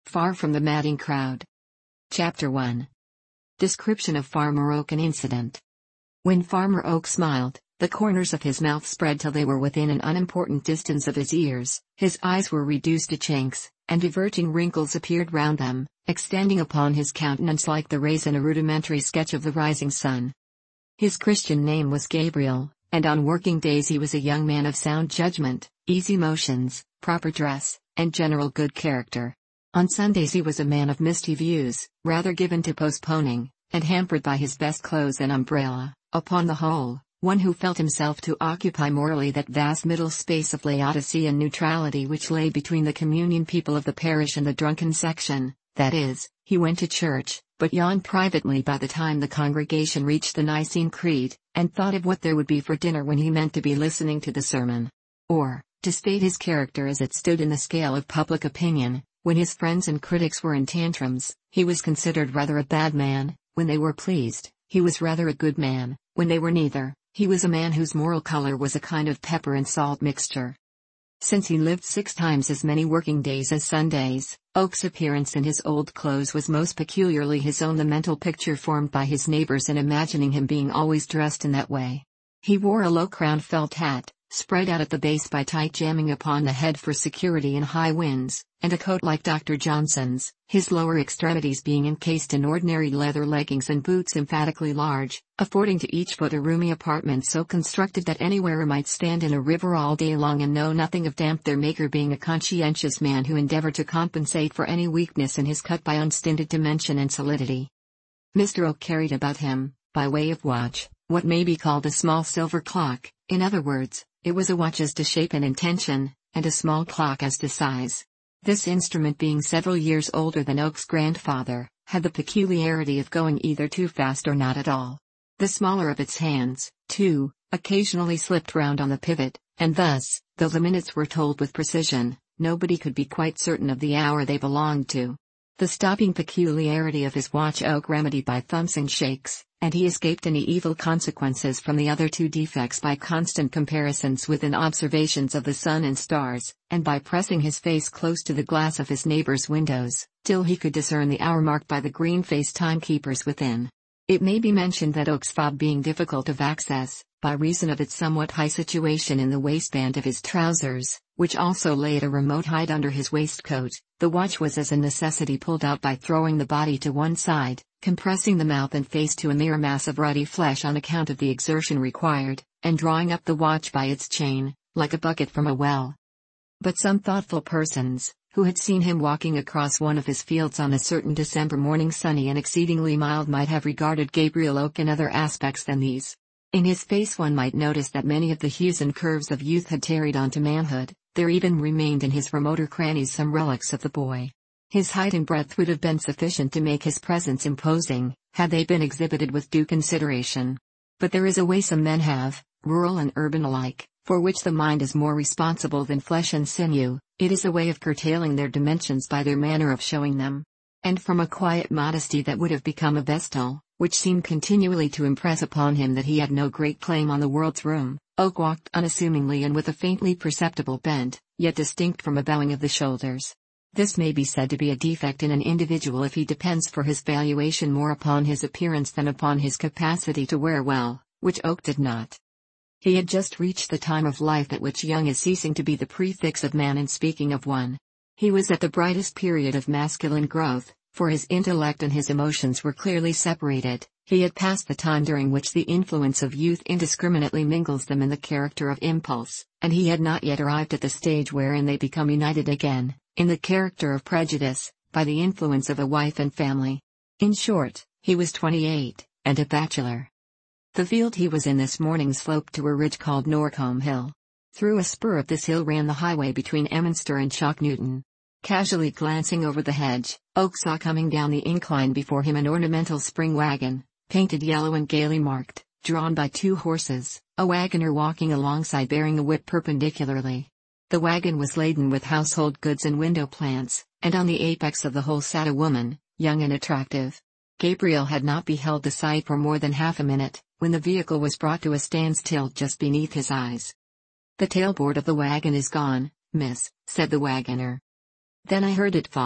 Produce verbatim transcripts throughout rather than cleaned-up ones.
Far from the madding crowd. Chapter one. Description of Farmer Oak and Incident. When Farmer Oak smiled, the corners of his mouth spread till they were within an unimportant distance of his ears, his eyes were reduced to chinks, and diverging wrinkles appeared round them, extending upon his countenance like the rays in a rudimentary sketch of the rising sun. His Christian name was Gabriel, and on working days he was a young man of sound judgment, easy motions, proper dress, and general good character. On Sundays he was a man of misty views, rather given to postponing, and hampered by his best clothes and umbrella, upon the whole, one who felt himself to occupy morally that vast middle space of Laodicean neutrality which lay between the communion people of the parish and the drunken section, that is, he went to church, but yawned privately by the time the congregation reached the Nicene Creed, and thought of what there would be for dinner when he meant to be listening to the sermon. Or, to state his character as it stood in the scale of public opinion, when his friends and critics were in tantrums, he was considered rather a bad man; when they were pleased, he was rather a good man; when they were neither, he was a man whose moral color was a kind of pepper and salt mixture. Since he lived six times as many working days as Sundays, Oak's appearance in his old clothes was most peculiarly his own. The mental picture formed by his neighbors in imagining him being always dressed in that way. He wore a low-crowned felt hat, spread out at the base by tight jamming upon the head for security in high winds, and a coat like Doctor Johnson's, his lower extremities being encased in ordinary leather leggings and boots emphatically large, affording to each foot a roomy apartment so constructed that any wearer might stand in a river all day long and know nothing of damp, their maker being a conscientious man who endeavored to compensate for any weakness in his cut by unstinted dimension and solidity. Mister Oak carried about him, by way of watch, what may be called a small silver clock. In other words, it was a watch as to shape and intention, and a small clock as to size. This instrument, being several years older than Oak's grandfather, had the peculiarity of going either too fast or not at all. The smaller of its hands, too, occasionally slipped round on the pivot, and thus, though the minutes were told with precision, nobody could be quite certain of the hour they belonged to. The stopping peculiarity of his watch Oak remedied by thumps and shakes, and he escaped any evil consequences from the other two defects by constant comparisons with and observations of the sun and stars, and by pressing his face close to the glass of his neighbors' windows, till he could discern the hour marked by the green-faced timekeepers within. It may be mentioned that Oak's fob being difficult of access, by reason of its somewhat high situation in the waistband of his trousers, which also lay at a remote height under his waistcoat, the watch was as a necessity pulled out by throwing the body to one side, compressing the mouth and face to a mere mass of ruddy flesh on account of the exertion required, and drawing up the watch by its chain, like a bucket from a well. But some thoughtful persons, who had seen him walking across one of his fields on a certain December morning sunny and exceedingly mild, might have regarded Gabriel Oak in other aspects than these. In his face one might notice that many of the hues and curves of youth had tarried on to manhood. There even remained in his remoter crannies some relics of the boy. His height and breadth would have been sufficient to make his presence imposing, had they been exhibited with due consideration. But there is a way some men have, rural and urban alike, for which the mind is more responsible than flesh and sinew. It is a way of curtailing their dimensions by their manner of showing them. And from a quiet modesty that would have become a vestal, which seemed continually to impress upon him that he had no great claim on the world's room, Oak walked unassumingly and with a faintly perceptible bend, yet distinct from a bowing of the shoulders. This may be said to be a defect in an individual if he depends for his valuation more upon his appearance than upon his capacity to wear well, which Oak did not. He had just reached the time of life at which young is ceasing to be the prefix of man in speaking of one. He was at the brightest period of masculine growth, for his intellect and his emotions were clearly separated. He had passed the time during which the influence of youth indiscriminately mingles them in the character of impulse, and he had not yet arrived at the stage wherein they become united again, in the character of prejudice, by the influence of a wife and family. In short, he was twenty-eight, and a bachelor. The field he was in this morning sloped to a ridge called Norcombe Hill. Through a spur of this hill ran the highway between Emminster and Chalk Newton. Casually glancing over the hedge, Oak saw coming down the incline before him an ornamental spring wagon, painted yellow and gaily marked, drawn by two horses, a wagoner walking alongside bearing a whip perpendicularly. The wagon was laden with household goods and window plants, and on the apex of the whole sat a woman, young and attractive. Gabriel had not beheld the sight for more than half a minute, when the vehicle was brought to a standstill just beneath his eyes. "The tailboard of the wagon is gone, miss," said the wagoner. "Then I heard it fall,"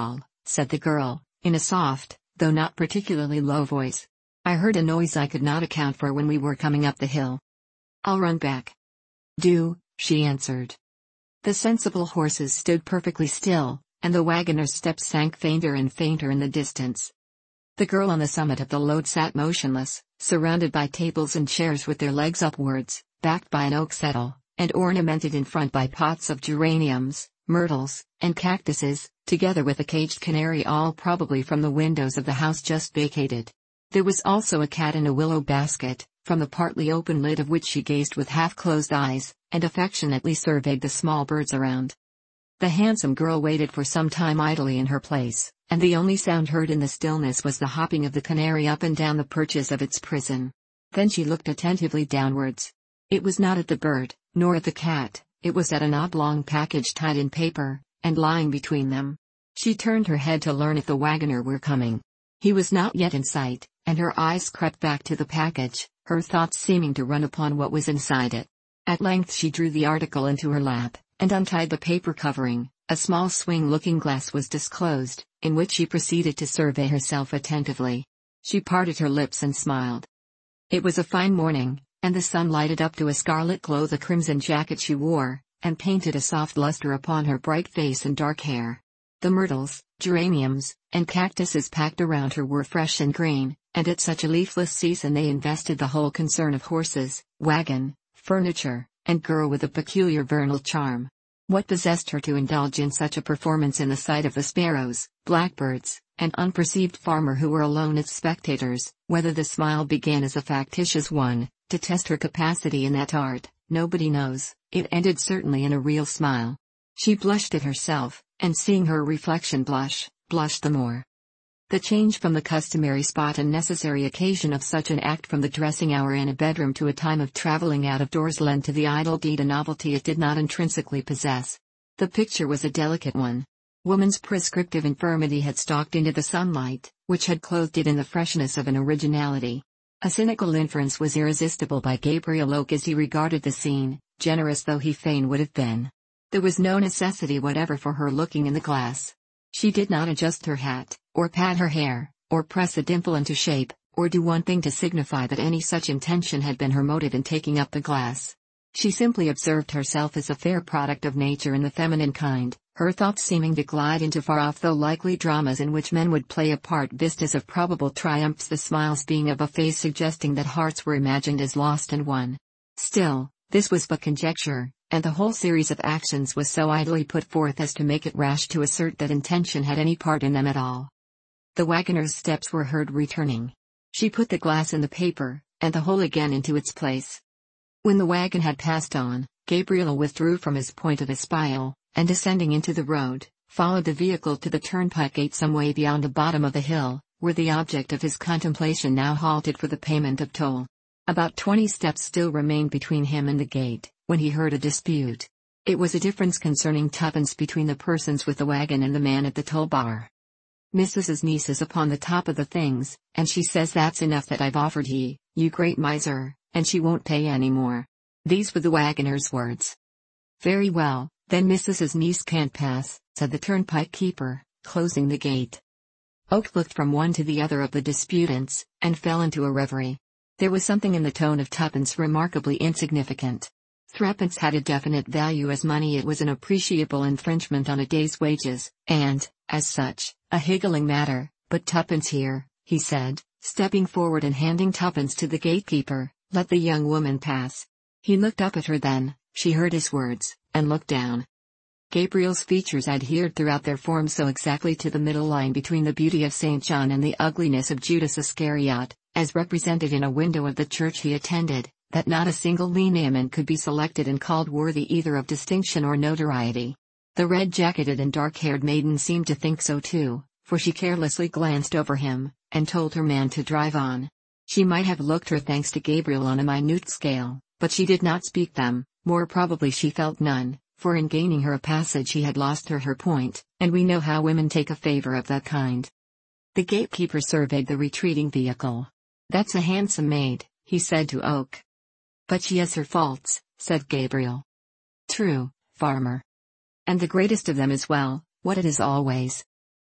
said the girl, in a soft, though not particularly low voice. "I heard a noise I could not account for when we were coming up the hill." "I'll run back." "Do," she answered. The sensible horses stood perfectly still, and the wagoner's steps sank fainter and fainter in the distance. The girl on the summit of the load sat motionless, surrounded by tables and chairs with their legs upwards, backed by an oak settle, and ornamented in front by pots of geraniums, myrtles, and cactuses, together with a caged canary, all probably from the windows of the house just vacated. There was also a cat in a willow basket, from the partly open lid of which she gazed with half-closed eyes, and affectionately surveyed the small birds around. The handsome girl waited for some time idly in her place, and the only sound heard in the stillness was the hopping of the canary up and down the perches of its prison. Then she looked attentively downwards. It was not at the bird, nor at the cat, it was at an oblong package tied in paper, and lying between them. She turned her head to learn if the wagoner were coming. He was not yet in sight, and her eyes crept back to the package, her thoughts seeming to run upon what was inside it. At length she drew the article into her lap, and untied the paper covering. A small swing-looking glass was disclosed, in which she proceeded to survey herself attentively. She parted her lips and smiled. It was a fine morning, and the sun lighted up to a scarlet glow the crimson jacket she wore, and painted a soft luster upon her bright face and dark hair. The myrtles, geraniums, and cactuses packed around her were fresh and green, and at such a leafless season they invested the whole concern of horses, wagon, furniture, and girl with a peculiar vernal charm. What possessed her to indulge in such a performance in the sight of the sparrows, blackbirds, and unperceived farmer who were alone as spectators? Whether the smile began as a factitious one, to test her capacity in that art, nobody knows. It ended certainly in a real smile. She blushed at herself, and seeing her reflection blush, blushed the more. The change from the customary spot and necessary occasion of such an act from the dressing hour in a bedroom to a time of traveling out of doors lent to the idle deed a novelty it did not intrinsically possess. The picture was a delicate one. Woman's prescriptive infirmity had stalked into the sunlight, which had clothed it in the freshness of an originality. A cynical inference was irresistible by Gabriel Oak as he regarded the scene, generous though he fain would have been. There was no necessity whatever for her looking in the glass. She did not adjust her hat, or pat her hair, or press a dimple into shape, or do one thing to signify that any such intention had been her motive in taking up the glass. She simply observed herself as a fair product of nature in the feminine kind, her thoughts seeming to glide into far-off though likely dramas in which men would play a part, vistas of probable triumphs, the smiles being of a phase suggesting that hearts were imagined as lost and won. Still, this was but conjecture, and the whole series of actions was so idly put forth as to make it rash to assert that intention had any part in them at all. The wagoner's steps were heard returning. She put the glass in the paper, and the whole again into its place. When the wagon had passed on, Gabriel withdrew from his point of espial, and descending into the road, followed the vehicle to the turnpike gate some way beyond the bottom of the hill, where the object of his contemplation now halted for the payment of toll. About twenty steps still remained between him and the gate, when he heard a dispute. It was a difference concerning tuppence between the persons with the wagon and the man at the toll bar. "Missus's niece is upon the top of the things, and she says that's enough that I've offered ye, you great miser, and she won't pay any more." These were the wagoner's words. "Very well, then missus's niece can't pass," said the turnpike keeper, closing the gate. Oak looked from one to the other of the disputants, and fell into a reverie. There was something in the tone of tuppence remarkably insignificant. Threepence had a definite value as money. It was an appreciable infringement on a day's wages, and, as such, a higgling matter. But tuppence here, he said, stepping forward and handing tuppence to the gatekeeper, "let the young woman pass." He looked up at her then, she heard his words, and looked down. Gabriel's features adhered throughout their form so exactly to the middle line between the beauty of Saint John and the ugliness of Judas Iscariot, as represented in a window of the church he attended, that not a single lineament could be selected and called worthy either of distinction or notoriety. The red-jacketed and dark-haired maiden seemed to think so too, for she carelessly glanced over him, and told her man to drive on. She might have looked her thanks to Gabriel on a minute scale, but she did not speak them, more probably she felt none, for in gaining her a passage he had lost her her point, and we know how women take a favor of that kind. The gatekeeper surveyed the retreating vehicle. "That's a handsome maid," he said to Oak. "But she has her faults," said Gabriel. "True, farmer. And the greatest of them is well, what it is always."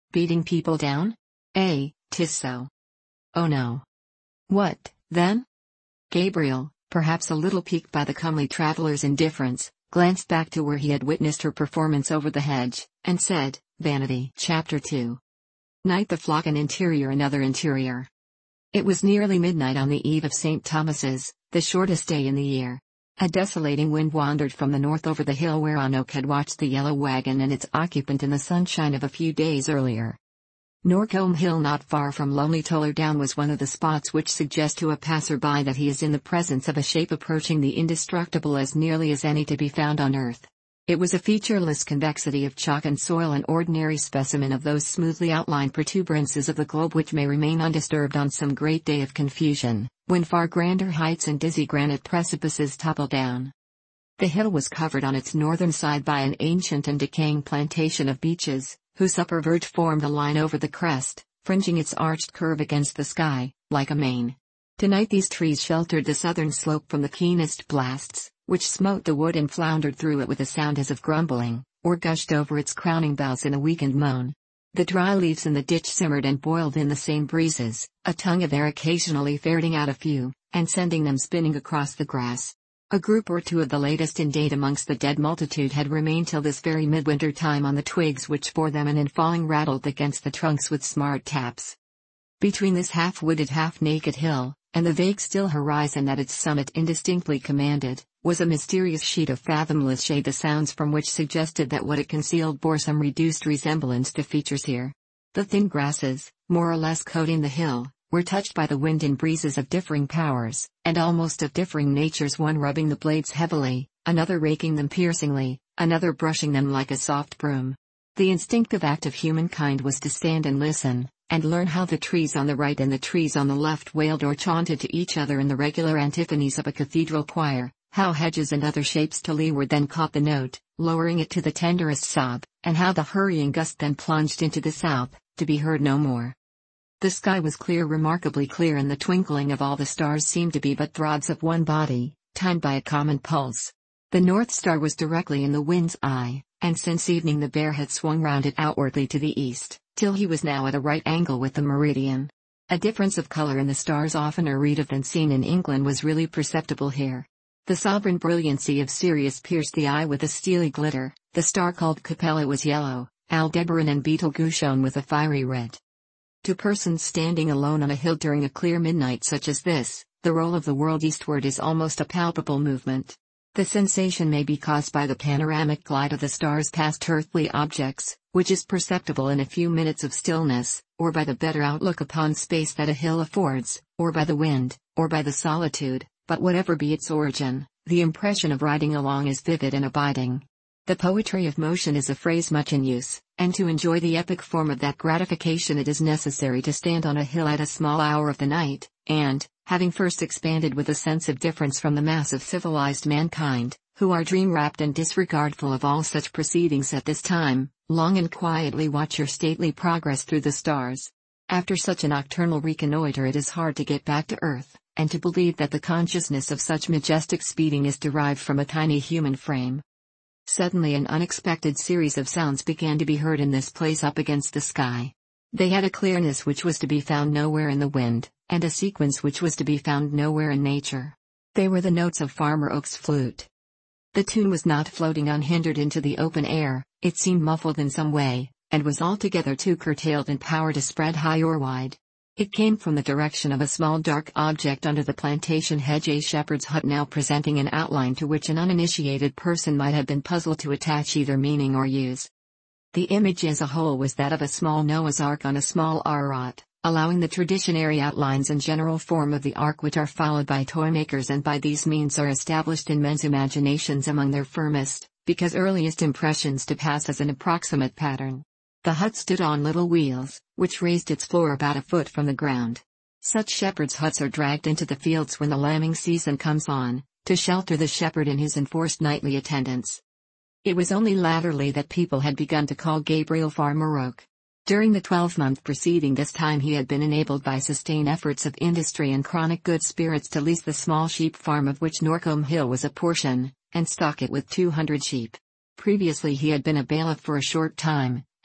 Beating people down? Eh, 'tis so. Oh no. What, then? Gabriel, perhaps a little piqued by the comely traveller's indifference, glanced back to where he had witnessed her performance over the hedge, and said, Vanity. Chapter two. Night. The flock. An interior. Another interior. It was nearly midnight on the eve of Saint Thomas's, the shortest day in the year. A desolating wind wandered from the north over the hill where Onoke had watched the yellow wagon and its occupant in the sunshine of a few days earlier. Norcombe Hill, not far from lonely Toller Down, was one of the spots which suggest to a passer-by that he is in the presence of a shape approaching the indestructible as nearly as any to be found on earth. It was a featureless convexity of chalk and soil, an ordinary specimen of those smoothly outlined protuberances of the globe which may remain undisturbed on some great day of confusion, when far grander heights and dizzy granite precipices topple down. The hill was covered on its northern side by an ancient and decaying plantation of beeches, whose upper verge formed a line over the crest, fringing its arched curve against the sky, like a mane. Tonight these trees sheltered the southern slope from the keenest blasts, which smote the wood and floundered through it with a sound as of grumbling, or gushed over its crowning boughs in a weakened moan. The dry leaves in the ditch simmered and boiled in the same breezes, a tongue of air occasionally ferreting out a few, and sending them spinning across the grass. A group or two of the latest in date amongst the dead multitude had remained till this very midwinter time on the twigs which bore them and in falling rattled against the trunks with smart taps. Between this half-wooded half-naked hill, and the vague still horizon that its summit indistinctly commanded, was a mysterious sheet of fathomless shade, the sounds from which suggested that what it concealed bore some reduced resemblance to features here. The thin grasses, more or less coating the hill, were touched by the wind in breezes of differing powers, and almost of differing natures, one rubbing the blades heavily, another raking them piercingly, another brushing them like a soft broom. The instinctive act of humankind was to stand and listen, and learn how the trees on the right and the trees on the left wailed or chaunted to each other in the regular antiphonies of a cathedral choir, how hedges and other shapes to leeward then caught the note, lowering it to the tenderest sob, and how the hurrying gust then plunged into the south, to be heard no more. The sky was clear, remarkably clear, and the twinkling of all the stars seemed to be but throbs of one body, timed by a common pulse. The North Star was directly in the wind's eye, and since evening the bear had swung round it outwardly to the east, till he was now at a right angle with the meridian. A difference of color in the stars oftener read of than seen in England was really perceptible here. The sovereign brilliancy of Sirius pierced the eye with a steely glitter, the star called Capella was yellow, Aldebaran and Betelgeuse shone with a fiery red. To persons standing alone on a hill during a clear midnight such as this, the roll of the world eastward is almost a palpable movement. The sensation may be caused by the panoramic glide of the stars past earthly objects, which is perceptible in a few minutes of stillness, or by the better outlook upon space that a hill affords, or by the wind, or by the solitude, but whatever be its origin, the impression of riding along is vivid and abiding. The poetry of motion is a phrase much in use, and to enjoy the epic form of that gratification it is necessary to stand on a hill at a small hour of the night, and, having first expanded with a sense of difference from the mass of civilized mankind, who are dream-wrapped and disregardful of all such proceedings at this time, long and quietly watch your stately progress through the stars. After such a nocturnal reconnoiter it is hard to get back to earth, and to believe that the consciousness of such majestic speeding is derived from a tiny human frame. Suddenly an unexpected series of sounds began to be heard in this place up against the sky. They had a clearness which was to be found nowhere in the wind, and a sequence which was to be found nowhere in nature. They were the notes of Farmer Oak's flute. The tune was not floating unhindered into the open air, it seemed muffled in some way, and was altogether too curtailed in power to spread high or wide. It came from the direction of a small dark object under the plantation hedge, a shepherd's hut now presenting an outline to which an uninitiated person might have been puzzled to attach either meaning or use. The image as a whole was that of a small Noah's Ark on a small arrot, allowing the traditionary outlines and general form of the ark which are followed by toymakers and by these means are established in men's imaginations among their firmest, because earliest impressions to pass as an approximate pattern. The hut stood on little wheels, which raised its floor about a foot from the ground. Such shepherds' huts are dragged into the fields when the lambing season comes on, to shelter the shepherd in his enforced nightly attendance. It was only latterly that people had begun to call Gabriel Farmer Oak. During the twelve-month preceding this time he had been enabled by sustained efforts of industry and chronic good spirits to lease the small sheep farm of which Norcombe Hill was a portion, and stock it with two hundred sheep. Previously he had been a bailiff for a short time,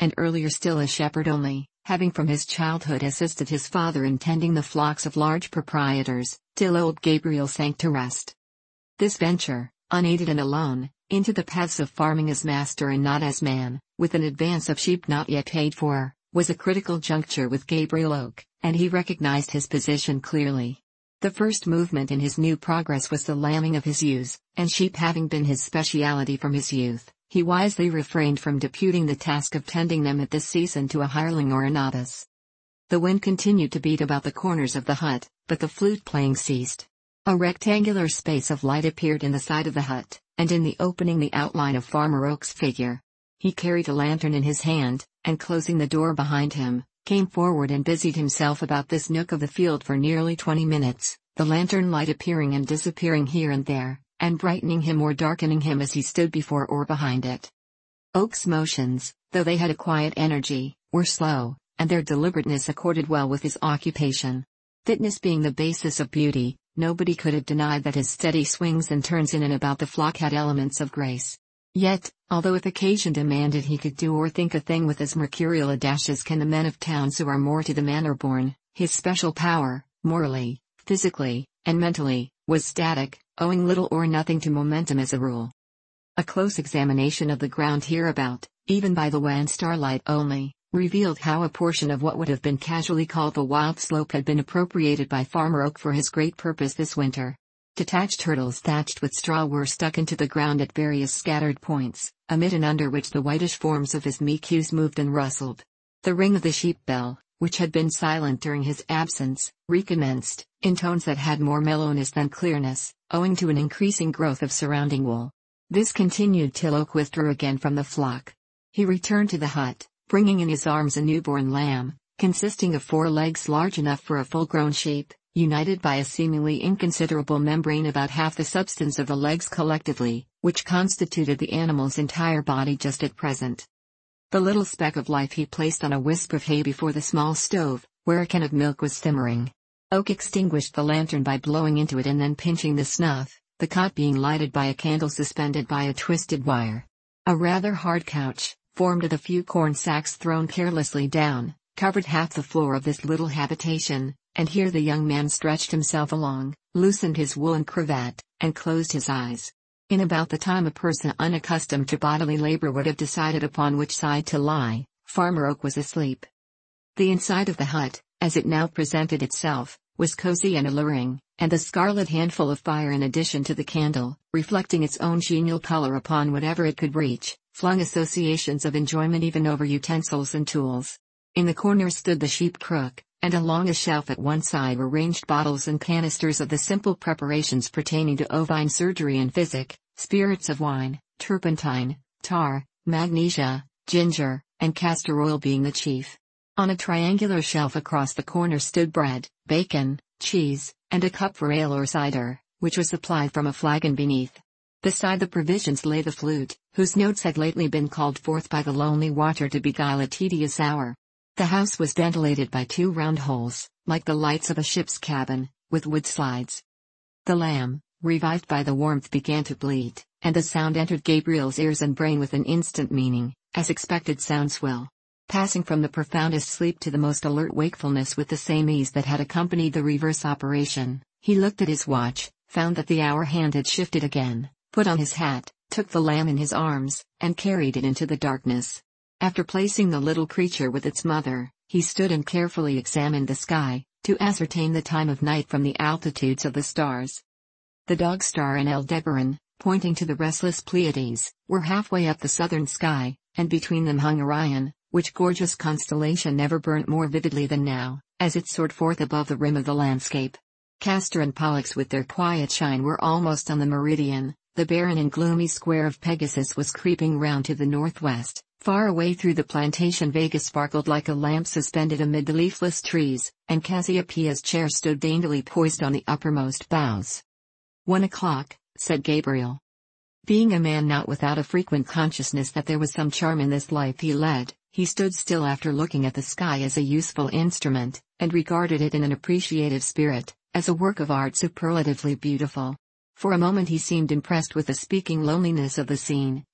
and earlier still a shepherd only, having from his childhood assisted his father in tending the flocks of large proprietors, till old Gabriel sank to rest. This venture, unaided and alone, into the paths of farming as master and not as man, with an advance of sheep not yet paid for, was a critical juncture with Gabriel Oak, and he recognized his position clearly. The first movement in his new progress was the lambing of his ewes, and sheep having been his speciality from his youth, he wisely refrained from deputing the task of tending them at this season to a hireling or a novice. The wind continued to beat about the corners of the hut, but the flute playing ceased. A rectangular space of light appeared in the side of the hut, and in the opening the outline of Farmer Oak's figure. He carried a lantern in his hand, and closing the door behind him, came forward and busied himself about this nook of the field for nearly twenty minutes, the lantern light appearing and disappearing here and there, and brightening him or darkening him as he stood before or behind it. Oak's motions, though they had a quiet energy, were slow, and their deliberateness accorded well with his occupation. Fitness being the basis of beauty, nobody could have denied that his steady swings and turns in and about the flock had elements of grace. Yet, although if occasion demanded he could do or think a thing with as mercurial a dash as can the men of towns who are more to the manner born, his special power, morally, physically, and mentally, was static, owing little or nothing to momentum as a rule. A close examination of the ground hereabout, even by the wan starlight only, revealed how a portion of what would have been casually called the wild slope had been appropriated by Farmer Oak for his great purpose this winter. Detached hurdles thatched with straw were stuck into the ground at various scattered points, amid and under which the whitish forms of his meek ewes moved and rustled. The ring of the sheep bell, which had been silent during his absence, recommenced, in tones that had more mellowness than clearness, owing to an increasing growth of surrounding wool. This continued till Oak withdrew again from the flock. He returned to the hut, bringing in his arms a newborn lamb, consisting of four legs large enough for a full-grown sheep, united by a seemingly inconsiderable membrane about half the substance of the legs collectively, which constituted the animal's entire body just at present. The little speck of life he placed on a wisp of hay before the small stove, where a can of milk was simmering. Oak extinguished the lantern by blowing into it and then pinching the snuff, the cot being lighted by a candle suspended by a twisted wire. A rather hard couch, formed of a few corn sacks thrown carelessly down, covered half the floor of this little habitation, and here the young man stretched himself along, loosened his woolen cravat, and closed his eyes. In about the time a person unaccustomed to bodily labor would have decided upon which side to lie, Farmer Oak was asleep. The inside of the hut, as it now presented itself, was cozy and alluring, and the scarlet handful of fire in addition to the candle, reflecting its own genial color upon whatever it could reach, flung associations of enjoyment even over utensils and tools. In the corner stood the sheep crook, and along a shelf at one side were ranged bottles and canisters of the simple preparations pertaining to ovine surgery and physic, spirits of wine, turpentine, tar, magnesia, ginger, and castor oil being the chief. On a triangular shelf across the corner stood bread, bacon, cheese, and a cup for ale or cider, which was supplied from a flagon beneath. Beside the provisions lay the flute, whose notes had lately been called forth by the lonely watcher to beguile a tedious hour. The house was ventilated by two round holes, like the lights of a ship's cabin, with wood slides. The lamb, revived by the warmth, began to bleat, and the sound entered Gabriel's ears and brain with an instant meaning, as expected sounds will. Passing from the profoundest sleep to the most alert wakefulness with the same ease that had accompanied the reverse operation, he looked at his watch, found that the hour hand had shifted again, put on his hat, took the lamb in his arms, and carried it into the darkness. After placing the little creature with its mother, he stood and carefully examined the sky, to ascertain the time of night from the altitudes of the stars. The Dog Star and Aldebaran, pointing to the restless Pleiades, were halfway up the southern sky, and between them hung Orion, which gorgeous constellation never burnt more vividly than now, as it soared forth above the rim of the landscape. Castor and Pollux with their quiet shine were almost on the meridian. The barren and gloomy square of Pegasus was creeping round to the northwest. Far away through the plantation Vega sparkled like a lamp suspended amid the leafless trees, and Cassiopeia's chair stood daintily poised on the uppermost boughs. One o'clock, said Gabriel. Being a man not without a frequent consciousness that there was some charm in this life he led, he stood still after looking at the sky as a useful instrument, and regarded it in an appreciative spirit, as a work of art superlatively beautiful. For a moment he seemed impressed with the speaking loneliness of the scene,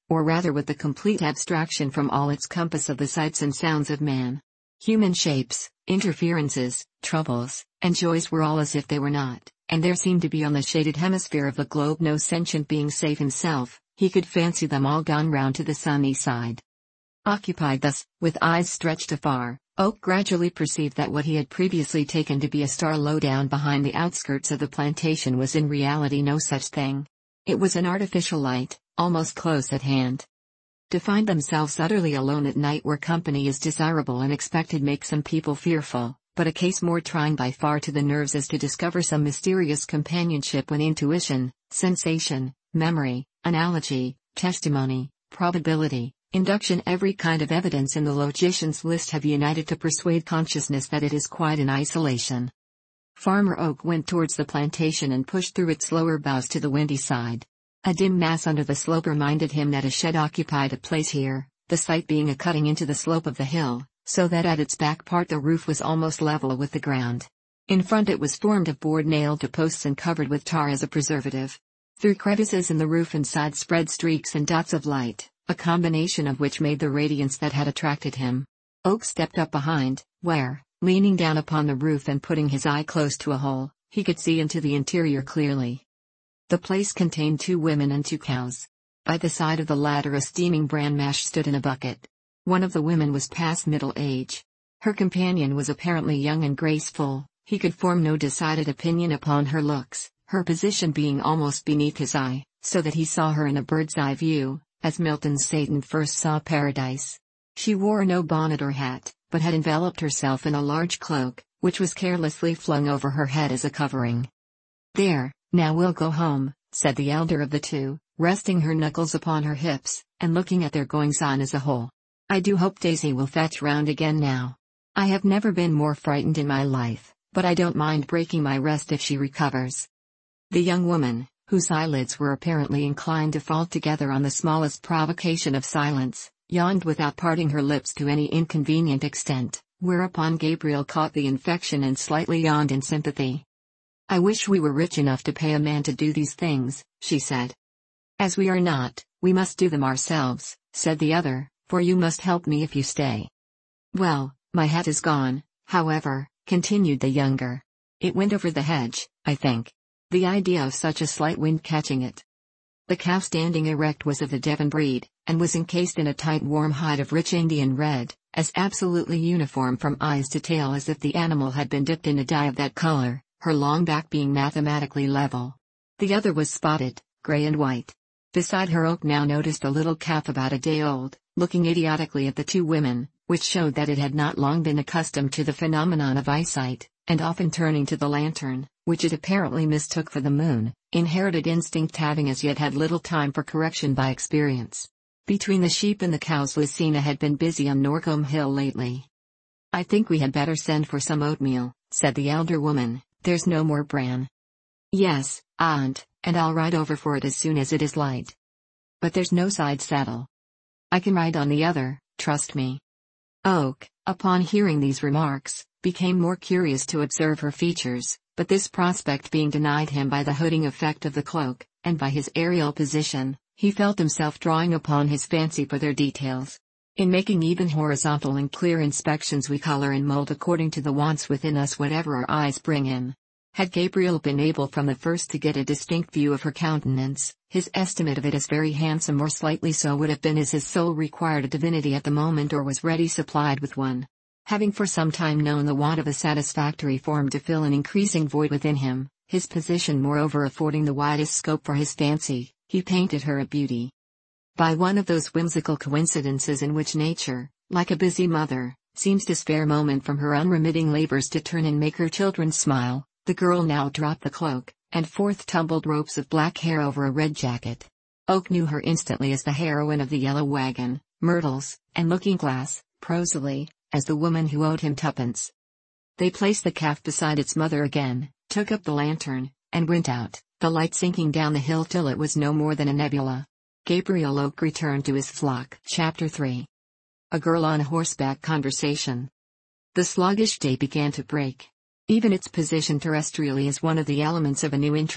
or rather with the complete abstraction from all its compass of the sights and sounds of man. Human shapes, interferences, troubles, and joys were all as if they were not, and there seemed to be on the shaded hemisphere of the globe no sentient being save himself. He could fancy them all gone round to the sunny side. Occupied thus, with eyes stretched afar, Oak gradually perceived that what he had previously taken to be a star low down behind the outskirts of the plantation was in reality no such thing. It was an artificial light, almost close at hand. To find themselves utterly alone at night where company is desirable and expected makes some people fearful, but a case more trying by far to the nerves is to discover some mysterious companionship when intuition, sensation, memory, analogy, testimony, probability, induction, every kind of evidence in the logician's list have united to persuade consciousness that it is quite in isolation. Farmer Oak went towards the plantation and pushed through its lower boughs to the windy side. A dim mass under the slope reminded him that a shed occupied a place here, the site being a cutting into the slope of the hill, so that at its back part the roof was almost level with the ground. In front it was formed of board nailed to posts and covered with tar as a preservative. Through crevices in the roof and side spread streaks and dots of light, a combination of which made the radiance that had attracted him. Oak stepped up behind, where, leaning down upon the roof and putting his eye close to a hole, he could see into the interior clearly. The place contained two women and two cows. By the side of the latter a steaming bran mash stood in a bucket. One of the women was past middle age. Her companion was apparently young and graceful. He could form no decided opinion upon her looks, her position being almost beneath his eye, so that he saw her in a bird's-eye view, as Milton's Satan first saw paradise. She wore no bonnet or hat, but had enveloped herself in a large cloak, which was carelessly flung over her head as a covering. "There, now we'll go home," said the elder of the two, resting her knuckles upon her hips, and looking at their goings-on as a whole. "I do hope Daisy will fetch round again now. I have never been more frightened in my life, but I don't mind breaking my rest if she recovers." The young woman, whose eyelids were apparently inclined to fall together on the smallest provocation of silence, yawned without parting her lips to any inconvenient extent, whereupon Gabriel caught the infection and slightly yawned in sympathy. "I wish we were rich enough to pay a man to do these things," she said. "As we are not, we must do them ourselves," said the other, "for you must help me if you stay." "Well, my hat is gone, however," continued the younger. "It went over the hedge, I think. The idea of such a slight wind catching it." The cow standing erect was of the Devon breed, and was encased in a tight warm hide of rich Indian red, as absolutely uniform from eyes to tail as if the animal had been dipped in a dye of that color, her long back being mathematically level. The other was spotted, gray and white. Beside her Oak now noticed a little calf about a day old, looking idiotically at the two women, which showed that it had not long been accustomed to the phenomenon of eyesight, and often turning to the lantern, which it apparently mistook for the moon, inherited instinct having as yet had little time for correction by experience. Between the sheep and the cows Lucina had been busy on Norcombe Hill lately. "I think we had better send for some oatmeal," said the elder woman. "There's no more bran." "Yes, aunt, and I'll ride over for it as soon as it is light. But there's no side saddle." "I can ride on the other, trust me." Oak, upon hearing these remarks, became more curious to observe her features, but this prospect being denied him by the hooding effect of the cloak, and by his aerial position, he felt himself drawing upon his fancy for their details. In making even horizontal and clear inspections we color and mold according to the wants within us whatever our eyes bring in. Had Gabriel been able from the first to get a distinct view of her countenance, his estimate of it as very handsome or slightly so would have been as his soul required a divinity at the moment or was ready supplied with one. Having for some time known the want of a satisfactory form to fill an increasing void within him, his position moreover affording the widest scope for his fancy, he painted her a beauty. By one of those whimsical coincidences in which nature, like a busy mother, seems to spare a moment from her unremitting labors to turn and make her children smile, the girl now dropped the cloak, and forth tumbled ropes of black hair over a red jacket. Oak knew her instantly as the heroine of the Yellow Wagon, Myrtles, and Looking Glass, prosily, as the woman who owed him twopence. They placed the calf beside its mother again, took up the lantern, and went out, the light sinking down the hill till it was no more than a nebula. Gabriel Oak returned to his flock. Chapter three. A Girl on Horseback Conversation. The sluggish day began to break. Even its position terrestrially as one of the elements of a new interest,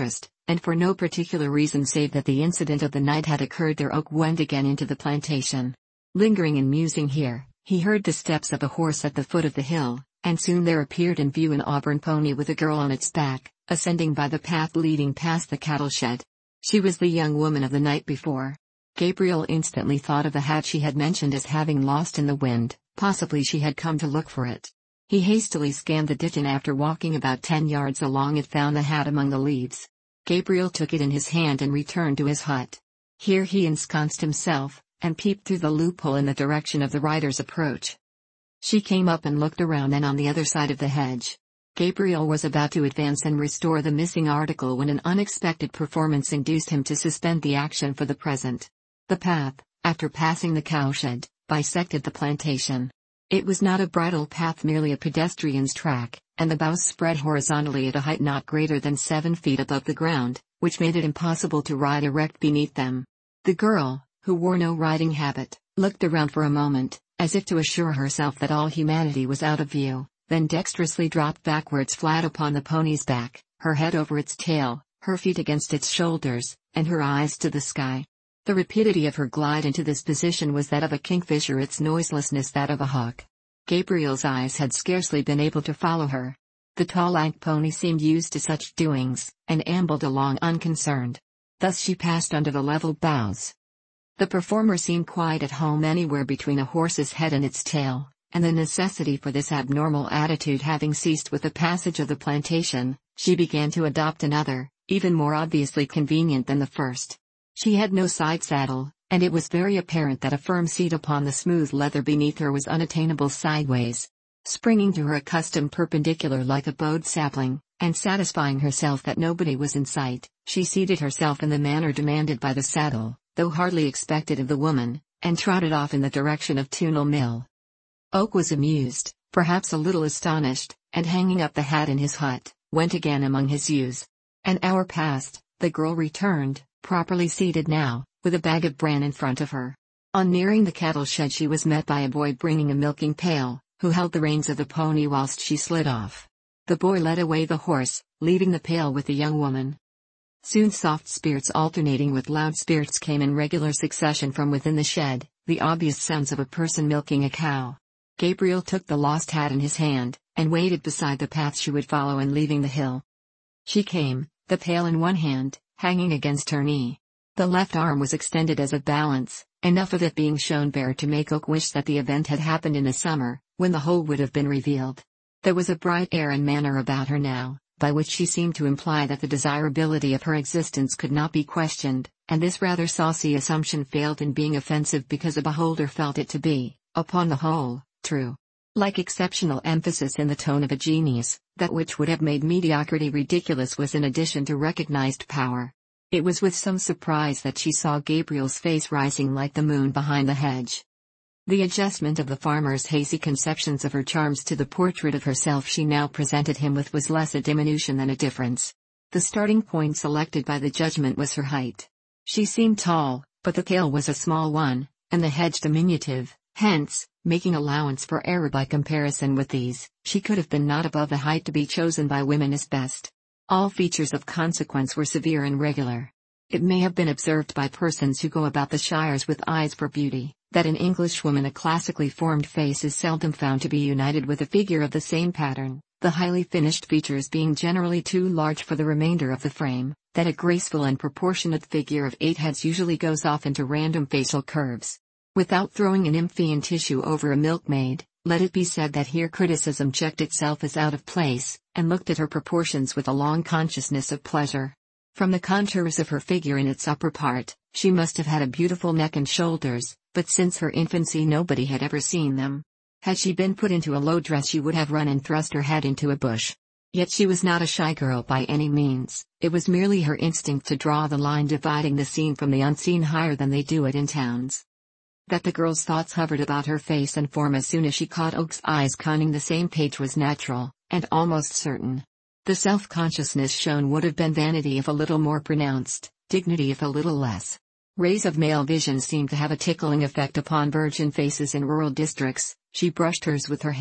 and for no particular reason save that the incident of the night had occurred there, Oak went again into the plantation. Lingering and musing here, he heard the steps of a horse at the foot of the hill, and soon there appeared in view an auburn pony with a girl on its back, ascending by the path leading past the cattle shed. She was the young woman of the night before. Gabriel instantly thought of the hat she had mentioned as having lost in the wind. Possibly she had come to look for it. He hastily scanned the ditch and after walking about ten yards along it found the hat among the leaves. Gabriel took it in his hand and returned to his hut. Here he ensconced himself, and peeped through the loophole in the direction of the rider's approach. She came up and looked around and on the other side of the hedge. Gabriel was about to advance and restore the missing article when an unexpected performance induced him to suspend the action for the present. The path, after passing the cowshed, bisected the plantation. It was not a bridle path, merely a pedestrian's track, and the boughs spread horizontally at a height not greater than seven feet above the ground, which made it impossible to ride erect beneath them. The girl, who wore no riding habit, looked around for a moment, as if to assure herself that all humanity was out of view, then dexterously dropped backwards flat upon the pony's back, her head over its tail, her feet against its shoulders, and her eyes to the sky. The rapidity of her glide into this position was that of a kingfisher, its noiselessness that of a hawk. Gabriel's eyes had scarcely been able to follow her. The tall lank pony seemed used to such doings, and ambled along unconcerned. Thus she passed under the level boughs. The performer seemed quite at home anywhere between a horse's head and its tail, and the necessity for this abnormal attitude having ceased with the passage of the plantation, she began to adopt another, even more obviously convenient than the first. She had no side saddle, and it was very apparent that a firm seat upon the smooth leather beneath her was unattainable sideways. Springing to her accustomed perpendicular like a bowed sapling, and satisfying herself that nobody was in sight, she seated herself in the manner demanded by the saddle, though hardly expected of the woman, and trotted off in the direction of Tunell Mill. Oak was amused, perhaps a little astonished, and hanging up the hat in his hut, went again among his ewes. An hour passed, the girl returned, properly seated now, with a bag of bran in front of her. On nearing the cattle shed she was met by a boy bringing a milking pail, who held the reins of the pony whilst she slid off. The boy led away the horse, leaving the pail with the young woman. Soon soft spirits alternating with loud spirits came in regular succession from within the shed, the obvious sounds of a person milking a cow. Gabriel took the lost hat in his hand, and waited beside the path she would follow in leaving the hill. She came, the pail in one hand, hanging against her knee. The left arm was extended as a balance, enough of it being shown bare to make Oak wish that the event had happened in the summer, when the whole would have been revealed. There was a bright air and manner about her now, by which she seemed to imply that the desirability of her existence could not be questioned, and this rather saucy assumption failed in being offensive because a beholder felt it to be, upon the whole, true. Like exceptional emphasis in the tone of a genius, that which would have made mediocrity ridiculous was in addition to recognized power. It was with some surprise that she saw Gabriel's face rising like the moon behind the hedge. The adjustment of the farmer's hazy conceptions of her charms to the portrait of herself she now presented him with was less a diminution than a difference. The starting point selected by the judgment was her height. She seemed tall, but the tail was a small one, and the hedge diminutive, hence, making allowance for error by comparison with these, she could have been not above the height to be chosen by women as best. All features of consequence were severe and regular. It may have been observed by persons who go about the shires with eyes for beauty, that in Englishwoman a classically formed face is seldom found to be united with a figure of the same pattern, the highly finished features being generally too large for the remainder of the frame, that a graceful and proportionate figure of eight heads usually goes off into random facial curves. Without throwing an Nymphean tissue over a milkmaid, let it be said that here criticism checked itself as out of place, and looked at her proportions with a long consciousness of pleasure. From the contours of her figure in its upper part, she must have had a beautiful neck and shoulders, but since her infancy nobody had ever seen them. Had she been put into a low dress she would have run and thrust her head into a bush. Yet she was not a shy girl by any means, it was merely her instinct to draw the line dividing the seen from the unseen higher than they do it in towns. That the girl's thoughts hovered about her face and form as soon as she caught Oak's eyes conning the same page was natural, and almost certain. The self-consciousness shown would have been vanity if a little more pronounced, dignity if a little less. Rays of male vision seemed to have a tickling effect upon virgin faces in rural districts. She brushed hers with her hand,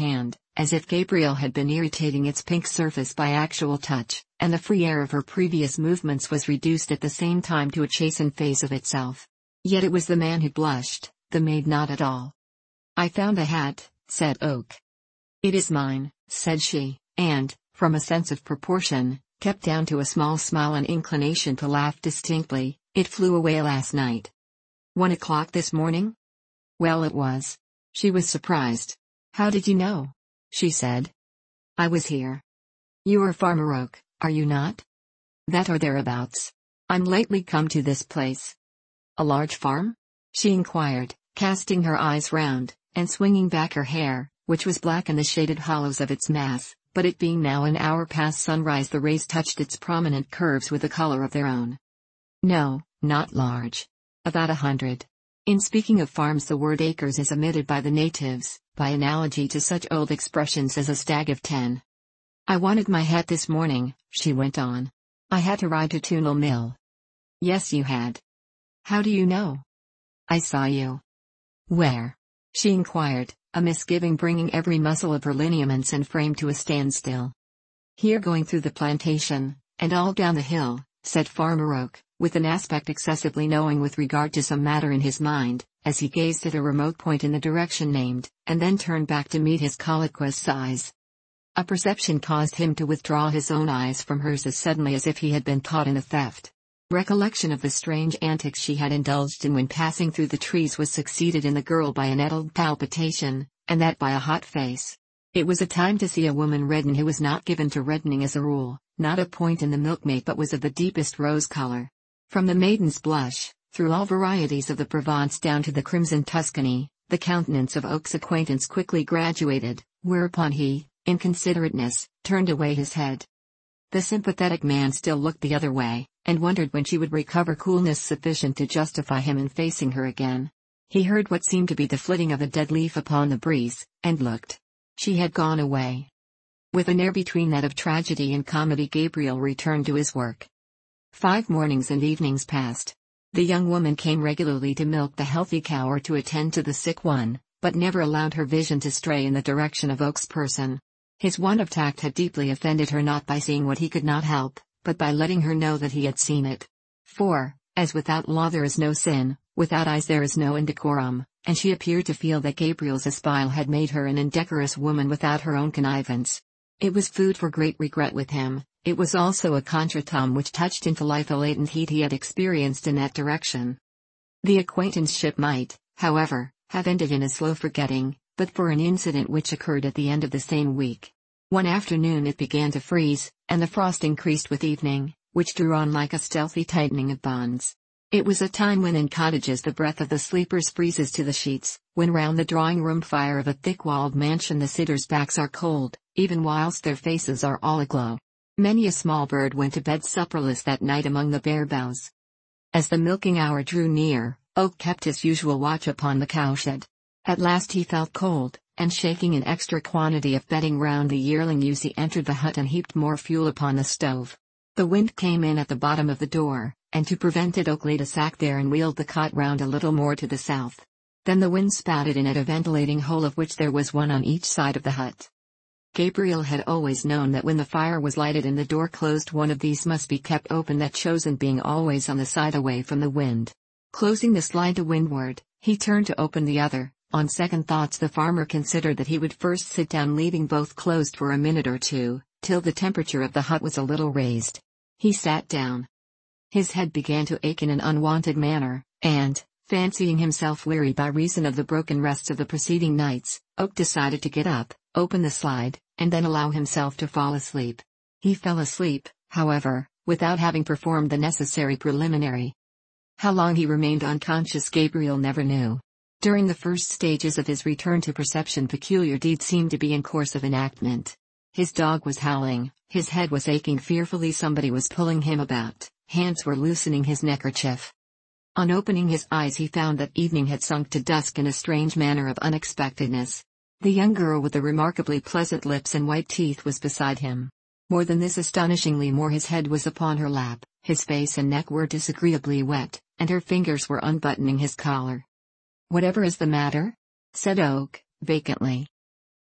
as if Gabriel had been irritating its pink surface by actual touch, and the free air of her previous movements was reduced at the same time to a chastened phase of itself. Yet it was the man who blushed, the maid not at all. "I found a hat," said Oak. "It is mine," said she, and, from a sense of proportion, kept down to a small smile and inclination to laugh distinctly, "it flew away last night." "One o'clock this morning?" "Well, it was." She was surprised. "How did you know?" she said. "I was here." "You are Farmer Oak, are you not?" "That or thereabouts. I'm lately come to this place." "A large farm?" she inquired, casting her eyes round, and swinging back her hair, which was black in the shaded hollows of its mass, but it being now an hour past sunrise the rays touched its prominent curves with a color of their own. "No, not large. About a hundred." In speaking of farms the word acres is omitted by the natives, by analogy to such old expressions as a stag of ten. "I wanted my hat this morning," she went on. "I had to ride to Tunal Mill." "Yes, you had." "How do you know?" "I saw you." "Where?" she inquired, a misgiving bringing every muscle of her lineaments and frame to a standstill. "Here, going through the plantation, and all down the hill," said Farmer Oak, with an aspect excessively knowing with regard to some matter in his mind, as he gazed at a remote point in the direction named, and then turned back to meet his colloquist's eyes. A perception caused him to withdraw his own eyes from hers as suddenly as if he had been caught in a theft. Recollection of the strange antics she had indulged in when passing through the trees was succeeded in the girl by a nettled palpitation, and that by a hot face. It was a time to see a woman redden who was not given to reddening as a rule, not a point in the milkmaid but was of the deepest rose color. From the maiden's blush, through all varieties of the Provence down to the crimson Tuscany, the countenance of Oak's acquaintance quickly graduated, whereupon he, in considerateness, turned away his head. The sympathetic man still looked the other way, and wondered when she would recover coolness sufficient to justify him in facing her again. He heard what seemed to be the flitting of a dead leaf upon the breeze, and looked. She had gone away. With an air between that of tragedy and comedy Gabriel returned to his work. Five mornings and evenings passed. The young woman came regularly to milk the healthy cow or to attend to the sick one, but never allowed her vision to stray in the direction of Oak's person. His want of tact had deeply offended her, not by seeing what he could not help, but by letting her know that he had seen it. For, as without law there is no sin, without eyes there is no indecorum, and she appeared to feel that Gabriel's espial had made her an indecorous woman without her own connivance. It was food for great regret with him. It was also a contretemps which touched into life a latent heat he had experienced in that direction. The acquaintanceship might, however, have ended in a slow forgetting, but for an incident which occurred at the end of the same week. One afternoon it began to freeze, and the frost increased with evening, which drew on like a stealthy tightening of bonds. It was a time when in cottages the breath of the sleepers freezes to the sheets, when round the drawing-room fire of a thick-walled mansion the sitters' backs are cold, even whilst their faces are all aglow. Many a small bird went to bed supperless that night among the bare boughs. As the milking hour drew near, Oak kept his usual watch upon the cowshed. At last he felt cold, and shaking an extra quantity of bedding round the yearling ewes he entered the hut and heaped more fuel upon the stove. The wind came in at the bottom of the door, and to prevent it Oak laid a sack there and wheeled the cot round a little more to the south. Then the wind spouted in at a ventilating hole of which there was one on each side of the hut. Gabriel had always known that when the fire was lighted and the door closed one of these must be kept open, that chosen being always on the side away from the wind. Closing the slide to windward, he turned to open the other. On second thoughts the farmer considered that he would first sit down, leaving both closed for a minute or two, till the temperature of the hut was a little raised. He sat down. His head began to ache in an unwonted manner, and, fancying himself weary by reason of the broken rests of the preceding nights, Oak decided to get up, open the slide, and then allow himself to fall asleep. He fell asleep, however, without having performed the necessary preliminary. How long he remained unconscious Gabriel never knew. During the first stages of his return to perception peculiar deeds seemed to be in course of enactment. His dog was howling, his head was aching fearfully, somebody was pulling him about, hands were loosening his neckerchief. On opening his eyes he found that evening had sunk to dusk in a strange manner of unexpectedness. The young girl with the remarkably pleasant lips and white teeth was beside him. More than this, astonishingly more, his head was upon her lap, his face and neck were disagreeably wet, and her fingers were unbuttoning his collar. "Whatever is the matter?" said Oak, vacantly.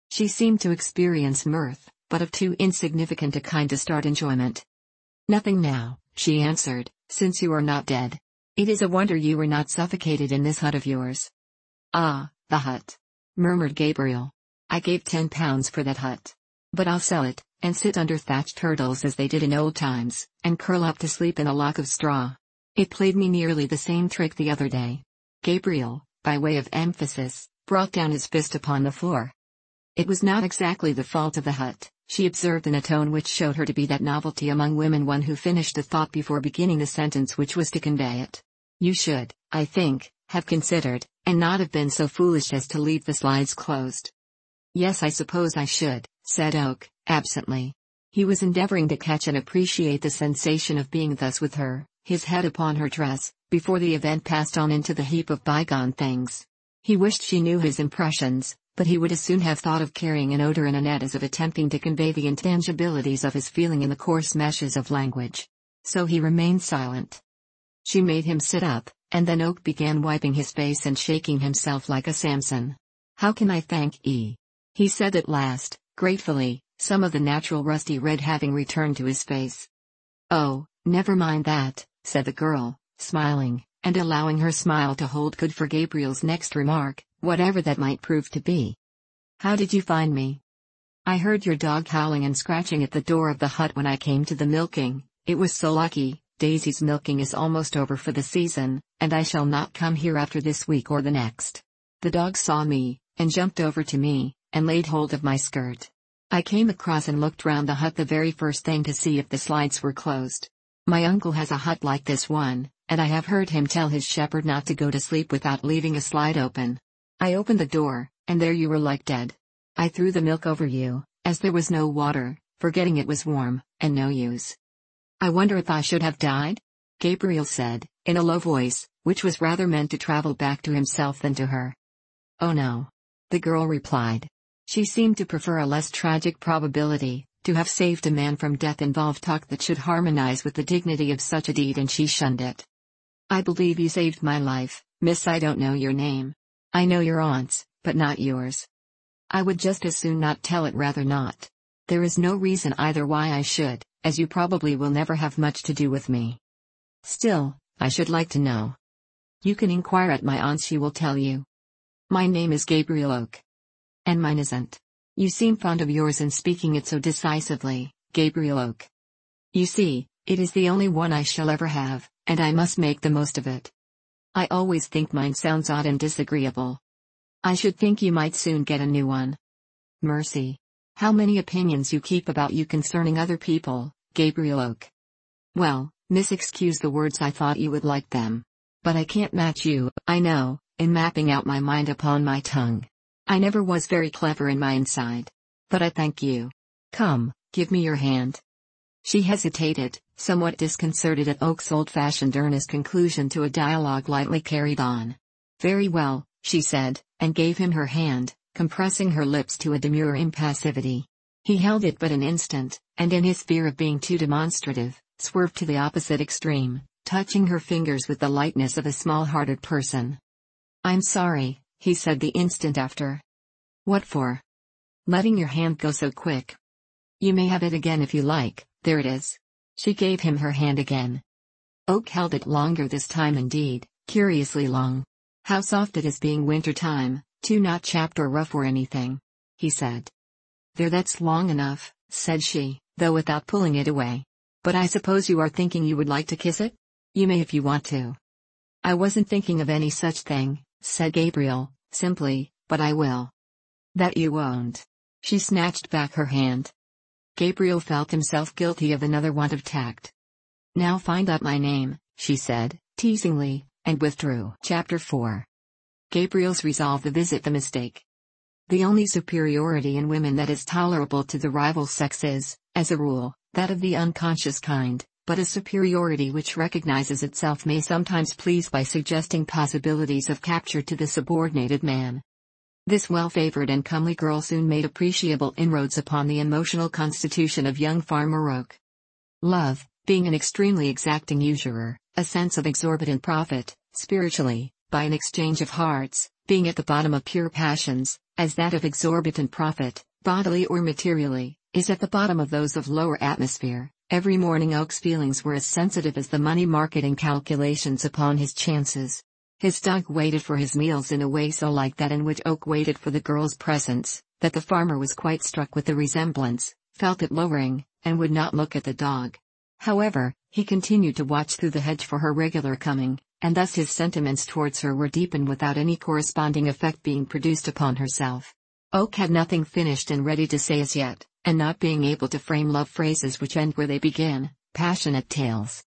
She seemed to experience mirth, but of too insignificant a kind to start enjoyment. "Nothing now," she answered, "since you are not dead. It is a wonder you were not suffocated in this hut of yours." "Ah, the hut," murmured Gabriel. "I gave ten pounds for that hut. But I'll sell it, and sit under thatched hurdles as they did in old times, and curl up to sleep in a lock of straw. It played me nearly the same trick the other day." Gabriel, by way of emphasis, brought down his fist upon the floor. "It was not exactly the fault of the hut," she observed in a tone which showed her to be that novelty among women one who finished a thought before beginning the sentence which was to convey it. "You should, I think, have considered, and not have been so foolish as to leave the slides closed." "Yes, I suppose I should," said Oak, absently. He was endeavoring to catch and appreciate the sensation of being thus with her, his head upon her dress, before the event passed on into the heap of bygone things. He wished she knew his impressions, but he would as soon have thought of carrying an odor in a net as of attempting to convey the intangibilities of his feeling in the coarse meshes of language. So he remained silent. She made him sit up, and then Oak began wiping his face and shaking himself like a Samson. "How can I thank ye?" he said at last, gratefully, some of the natural rusty red having returned to his face. "Oh, never mind that," said the girl, smiling, and allowing her smile to hold good for Gabriel's next remark, whatever that might prove to be. "How did you find me?" "I heard your dog howling and scratching at the door of the hut when I came to the milking. It was so lucky. Daisy's milking is almost over for the season, and I shall not come here after this week or the next. The dog saw me, and jumped over to me, and laid hold of my skirt. I came across and looked round the hut the very first thing to see if the slides were closed. My uncle has a hut like this one, and I have heard him tell his shepherd not to go to sleep without leaving a slide open. I opened the door, and there you were like dead. I threw the milk over you, as there was no water, forgetting it was warm, and no use." "I wonder if I should have died?" Gabriel said, in a low voice, which was rather meant to travel back to himself than to her. "Oh no," the girl replied. She seemed to prefer a less tragic probability. To have saved a man from death involved talk that should harmonize with the dignity of such a deed, and she shunned it. "I believe you saved my life, miss. I don't know your name. I know your aunt's, but not yours. I would just as soon not tell it, rather not. There is no reason either why I should, as you probably will never have much to do with me. Still, I should like to know. You can inquire at my aunt's, she will tell you. My name is Gabriel Oak." "And mine isn't. You seem fond of yours in speaking it so decisively, Gabriel Oak. You see, it is the only one I shall ever have, and I must make the most of it. I always think mine sounds odd and disagreeable. I should think you might soon get a new one. Mercy. How many opinions you keep about you concerning other people, Gabriel Oak. Well, miss, excuse the words, I thought you would like them. But I can't match you, I know, in mapping out my mind upon my tongue. I never was very clever in my inside. But I thank you. Come, give me your hand." She hesitated, somewhat disconcerted at Oak's old-fashioned earnest conclusion to a dialogue lightly carried on. "Very well," she said, and gave him her hand, compressing her lips to a demure impassivity. He held it but an instant, and in his fear of being too demonstrative, swerved to the opposite extreme, touching her fingers with the lightness of a small-hearted person. "I'm sorry," he said the instant after. "What for?" "Letting your hand go so quick." "You may have it again if you like, there it is." She gave him her hand again. Oak held it longer this time, indeed, curiously long. "How soft it is, being winter time, too, not chapped or rough or anything," he said. "There, that's long enough," said she, though without pulling it away. "But I suppose you are thinking you would like to kiss it? You may if you want to." "I wasn't thinking of any such thing," said Gabriel, simply, "but I will." "That you won't." She snatched back her hand. Gabriel felt himself guilty of another want of tact. "Now find out my name," she said, teasingly, and withdrew. Chapter four. Gabriel's resolve to visit the mistake. The only superiority in women that is tolerable to the rival sex is, as a rule, that of the unconscious kind, but a superiority which recognizes itself may sometimes please by suggesting possibilities of capture to the subordinated man. This well-favored and comely girl soon made appreciable inroads upon the emotional constitution of young Farmer Oak. Love, being an extremely exacting usurer, a sense of exorbitant profit, spiritually, by an exchange of hearts, being at the bottom of pure passions, as that of exorbitant profit, bodily or materially, is at the bottom of those of lower atmosphere. Every morning Oak's feelings were as sensitive as the money marketing calculations upon his chances. His dog waited for his meals in a way so like that in which Oak waited for the girl's presence, that the farmer was quite struck with the resemblance, felt it lowering, and would not look at the dog. However, he continued to watch through the hedge for her regular coming, and thus his sentiments towards her were deepened without any corresponding effect being produced upon herself. Oak had nothing finished and ready to say as yet, and not being able to frame love phrases which end where they begin, passionate tales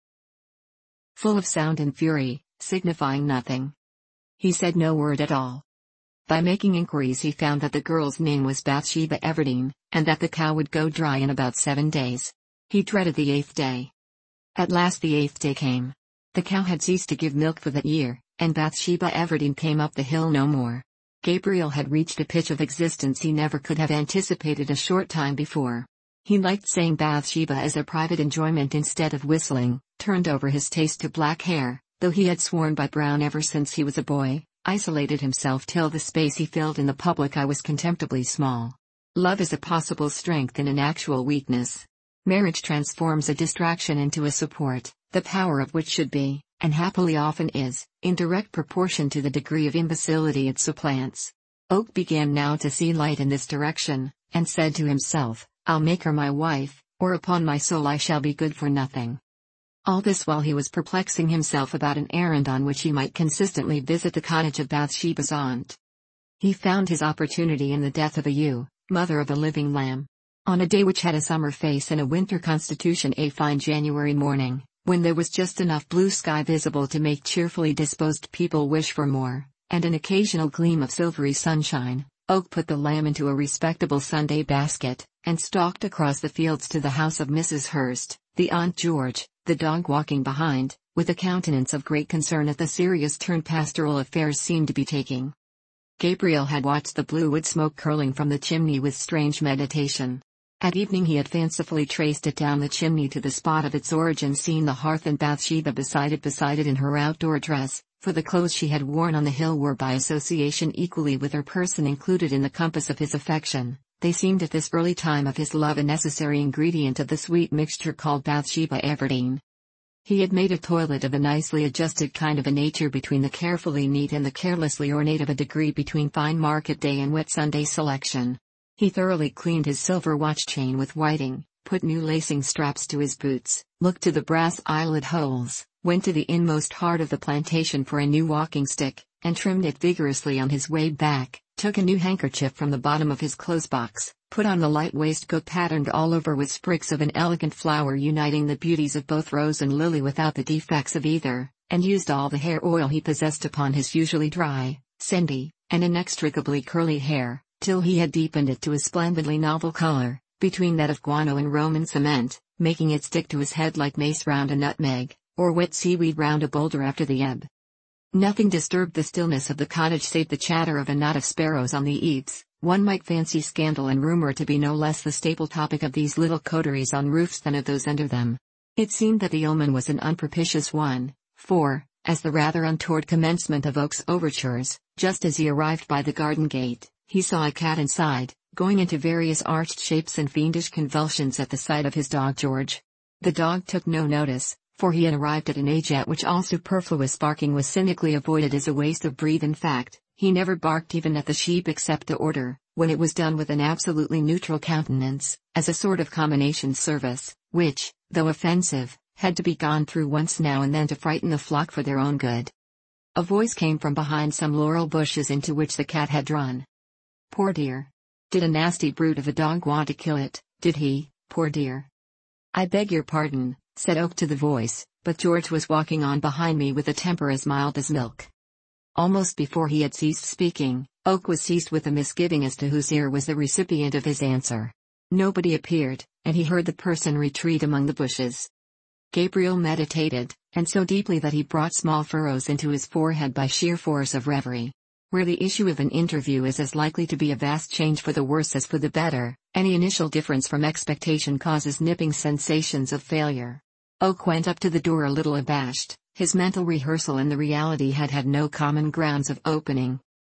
full of sound and fury, signifying nothing. He said no word at all. By making inquiries he found that the girl's name was Bathsheba Everdeen, and that the cow would go dry in about seven days. He dreaded the eighth day. At last the eighth day came. The cow had ceased to give milk for that year, and Bathsheba Everdeen came up the hill no more. Gabriel had reached a pitch of existence he never could have anticipated a short time before. He liked saying Bathsheba as a private enjoyment instead of whistling, turned over his taste to black hair, though he had sworn by brown ever since he was a boy, isolated himself till the space he filled in the public eye was contemptibly small. Love is a possible strength in an actual weakness. Marriage transforms a distraction into a support, the power of which should be, and happily often is, in direct proportion to the degree of imbecility it supplants. Oak began now to see light in this direction, and said to himself, I'll make her my wife, or upon my soul I shall be good for nothing. All this while he was perplexing himself about an errand on which he might consistently visit the cottage of Bathsheba's aunt. He found his opportunity in the death of a ewe, mother of a living lamb. On a day which had a summer face and a winter constitution, a fine January morning, when there was just enough blue sky visible to make cheerfully disposed people wish for more, and an occasional gleam of silvery sunshine, Oak put the lamb into a respectable Sunday basket, and stalked across the fields to the house of Missus Hurst, the Aunt George, the dog walking behind, with a countenance of great concern at the serious turn pastoral affairs seemed to be taking. Gabriel had watched the blue wood smoke curling from the chimney with strange meditation. At evening he had fancifully traced it down the chimney to the spot of its origin, seen the hearth and Bathsheba beside it beside it in her outdoor dress, for the clothes she had worn on the hill were by association equally with her person included in the compass of his affection. They seemed at this early time of his love a necessary ingredient of the sweet mixture called Bathsheba Everdeen. He had made a toilet of a nicely adjusted kind of a nature between the carefully neat and the carelessly ornate of a degree between fine market day and wet Sunday selection. He thoroughly cleaned his silver watch chain with whiting, put new lacing straps to his boots, looked to the brass eyelet holes, went to the inmost heart of the plantation for a new walking stick, and trimmed it vigorously on his way back, took a new handkerchief from the bottom of his clothes box, put on the light waistcoat patterned all over with sprigs of an elegant flower uniting the beauties of both rose and lily without the defects of either, and used all the hair oil he possessed upon his usually dry, sandy, and inextricably curly hair, till he had deepened it to a splendidly novel color, between that of guano and Roman cement, making it stick to his head like mace round a nutmeg, or wet seaweed round a boulder after the ebb. Nothing disturbed the stillness of the cottage save the chatter of a knot of sparrows on the eaves. One might fancy scandal and rumor to be no less the staple topic of these little coteries on roofs than of those under them. It seemed that the omen was an unpropitious one, for, as the rather untoward commencement of Oak's overtures, just as he arrived by the garden gate, he saw a cat inside, going into various arched shapes and fiendish convulsions at the sight of his dog George. The dog took no notice, for he had arrived at an age at which all superfluous barking was cynically avoided as a waste of breath. In fact, he never barked even at the sheep except to order, when it was done with an absolutely neutral countenance, as a sort of combination service, which, though offensive, had to be gone through once now and then to frighten the flock for their own good. A voice came from behind some laurel bushes into which the cat had drawn. Poor dear. Did a nasty brute of a dog want to kill it, did he, poor dear? I beg your pardon, said Oak to the voice, but George was walking on behind me with a temper as mild as milk. Almost before he had ceased speaking, Oak was seized with a misgiving as to whose ear was the recipient of his answer. Nobody appeared, and he heard the person retreat among the bushes. Gabriel meditated, and so deeply that he brought small furrows into his forehead by sheer force of reverie. Where the issue of an interview is as likely to be a vast change for the worse as for the better, any initial difference from expectation causes nipping sensations of failure. Oak went up to the door a little abashed. His mental rehearsal and the reality had had no common grounds of opening.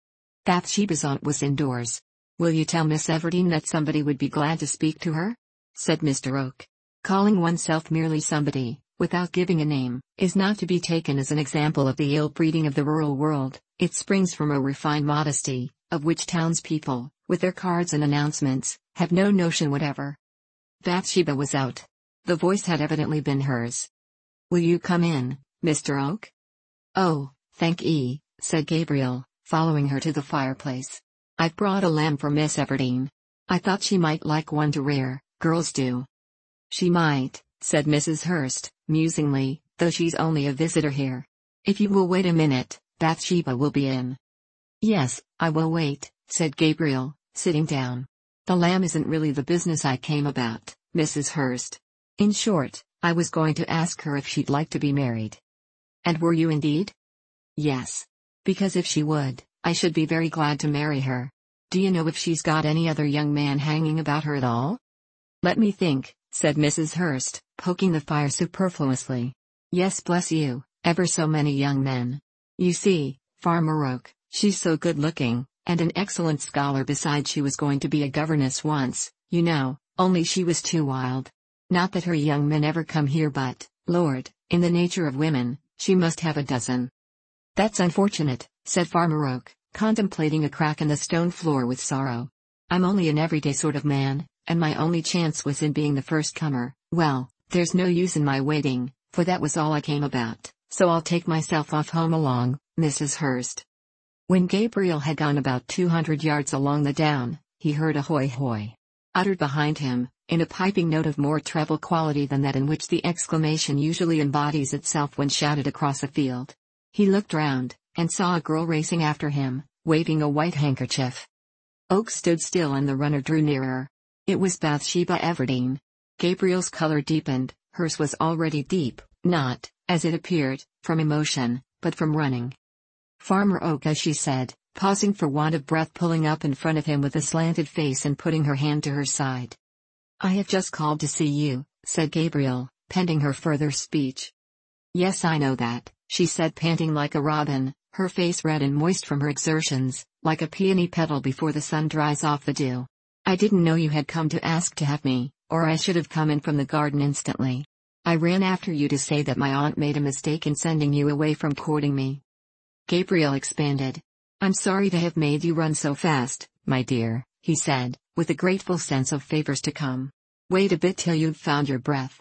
Bathsheba's aunt was indoors. "Will you tell Miss Everdeen that somebody would be glad to speak to her?" said Mister Oak. Calling oneself merely somebody, without giving a name, is not to be taken as an example of the ill-breeding of the rural world. It springs from a refined modesty, of which townspeople, with their cards and announcements, have no notion whatever. Bathsheba was out. The voice had evidently been hers. "Will you come in, Mister Oak?" "Oh, thank ye," said Gabriel, following her to the fireplace. "I've brought a lamb for Miss Everdeen. I thought she might like one to rear, girls do." "She might," said Missus Hurst, musingly, "though she's only a visitor here. If you will wait a minute, Bathsheba will be in." "Yes, I will wait," said Gabriel, sitting down. "The lamb isn't really the business I came about, Missus Hurst. In short, I was going to ask her if she'd like to be married." "And were you indeed?" "Yes. Because if she would, I should be very glad to marry her. Do you know if she's got any other young man hanging about her at all?" "Let me think," said Missus Hurst, poking the fire superfluously. "Yes, bless you, ever so many young men. You see, Farmer Oak, she's so good-looking, and an excellent scholar besides she was going to be a governess once, you know, only she was too wild. Not that her young men ever come here but, Lord, in the nature of women, she must have a dozen." "That's unfortunate," said Farmer Oak, contemplating a crack in the stone floor with sorrow. "I'm only an everyday sort of man, and my only chance was in being the first comer. Well, there's no use in my waiting, for that was all I came about, so I'll take myself off home along, Missus Hurst." When Gabriel had gone about two hundred yards along the down, he heard a hoy hoy uttered behind him, in a piping note of more treble quality than that in which the exclamation usually embodies itself when shouted across a field. He looked round, and saw a girl racing after him, waving a white handkerchief. Oak stood still and the runner drew nearer. It was Bathsheba Everdeen. Gabriel's color deepened, hers was already deep, not, as it appeared, from emotion, but from running. "Farmer Oak," as she said, pausing for want of breath, pulling up in front of him with a slanted face and putting her hand to her side. "I have just called to see you," said Gabriel, pending her further speech. "Yes, I know that," she said, panting like a robin, her face red and moist from her exertions, like a peony petal before the sun dries off the dew. "I didn't know you had come to ask to have me, or I should have come in from the garden instantly. I ran after you to say that my aunt made a mistake in sending you away from courting me." Gabriel expanded. "I'm sorry to have made you run so fast, my dear," he said, with a grateful sense of favors to come. "Wait a bit till you've found your breath."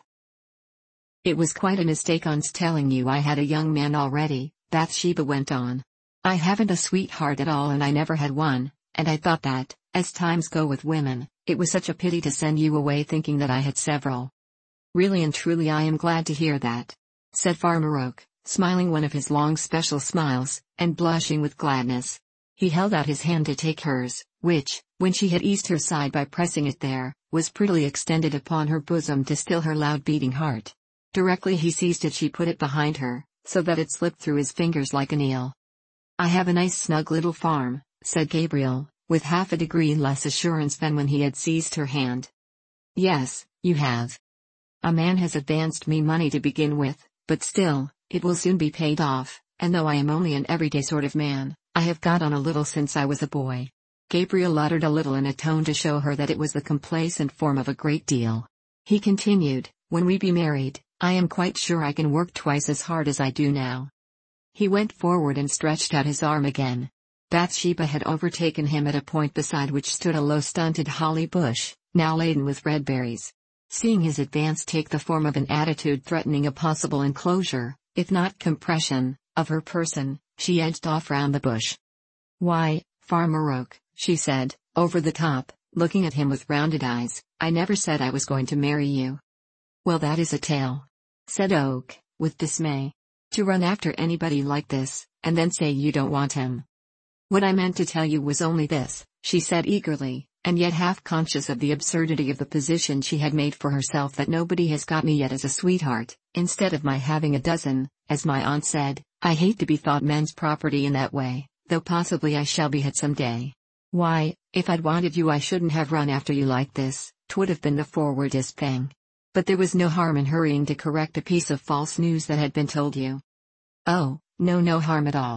"It was quite a mistake on's telling you I had a young man already," Bathsheba went on. "I haven't a sweetheart at all, and I never had one, and I thought that, as times go with women, it was such a pity to send you away thinking that I had several." "Really and truly I am glad to hear that," said Farmer Oak, smiling one of his long special smiles, and blushing with gladness. He held out his hand to take hers, which, when she had eased her side by pressing it there, was prettily extended upon her bosom to still her loud beating heart. Directly he seized it she put it behind her, so that it slipped through his fingers like an eel. "I have a nice snug little farm," said Gabriel, with half a degree less assurance than when he had seized her hand. "Yes, you have. A man has advanced me money to begin with, but still, it will soon be paid off, and though I am only an everyday sort of man, I have got on a little since I was a boy." Gabriel uttered a little in a tone to show her that it was the complacent form of a great deal. He continued, "When we be married, I am quite sure I can work twice as hard as I do now." He went forward and stretched out his arm again. Bathsheba had overtaken him at a point beside which stood a low stunted holly bush, now laden with red berries. Seeing his advance take the form of an attitude threatening a possible enclosure, if not compression, of her person, she edged off round the bush. "Why, Farmer Oak," she said, over the top, looking at him with rounded eyes, "I never said I was going to marry you." "Well, that is a tale," said Oak, with dismay. "To run after anybody like this, and then say you don't want him." "What I meant to tell you was only this," she said eagerly, and yet half conscious of the absurdity of the position she had made for herself, "that nobody has got me yet as a sweetheart, instead of my having a dozen, as my aunt said. I hate to be thought men's property in that way, though possibly I shall be it some day. Why, if I'd wanted you I shouldn't have run after you like this, 'twould have been the forwardest thing. But there was no harm in hurrying to correct a piece of false news that had been told you." "Oh, no no harm at all.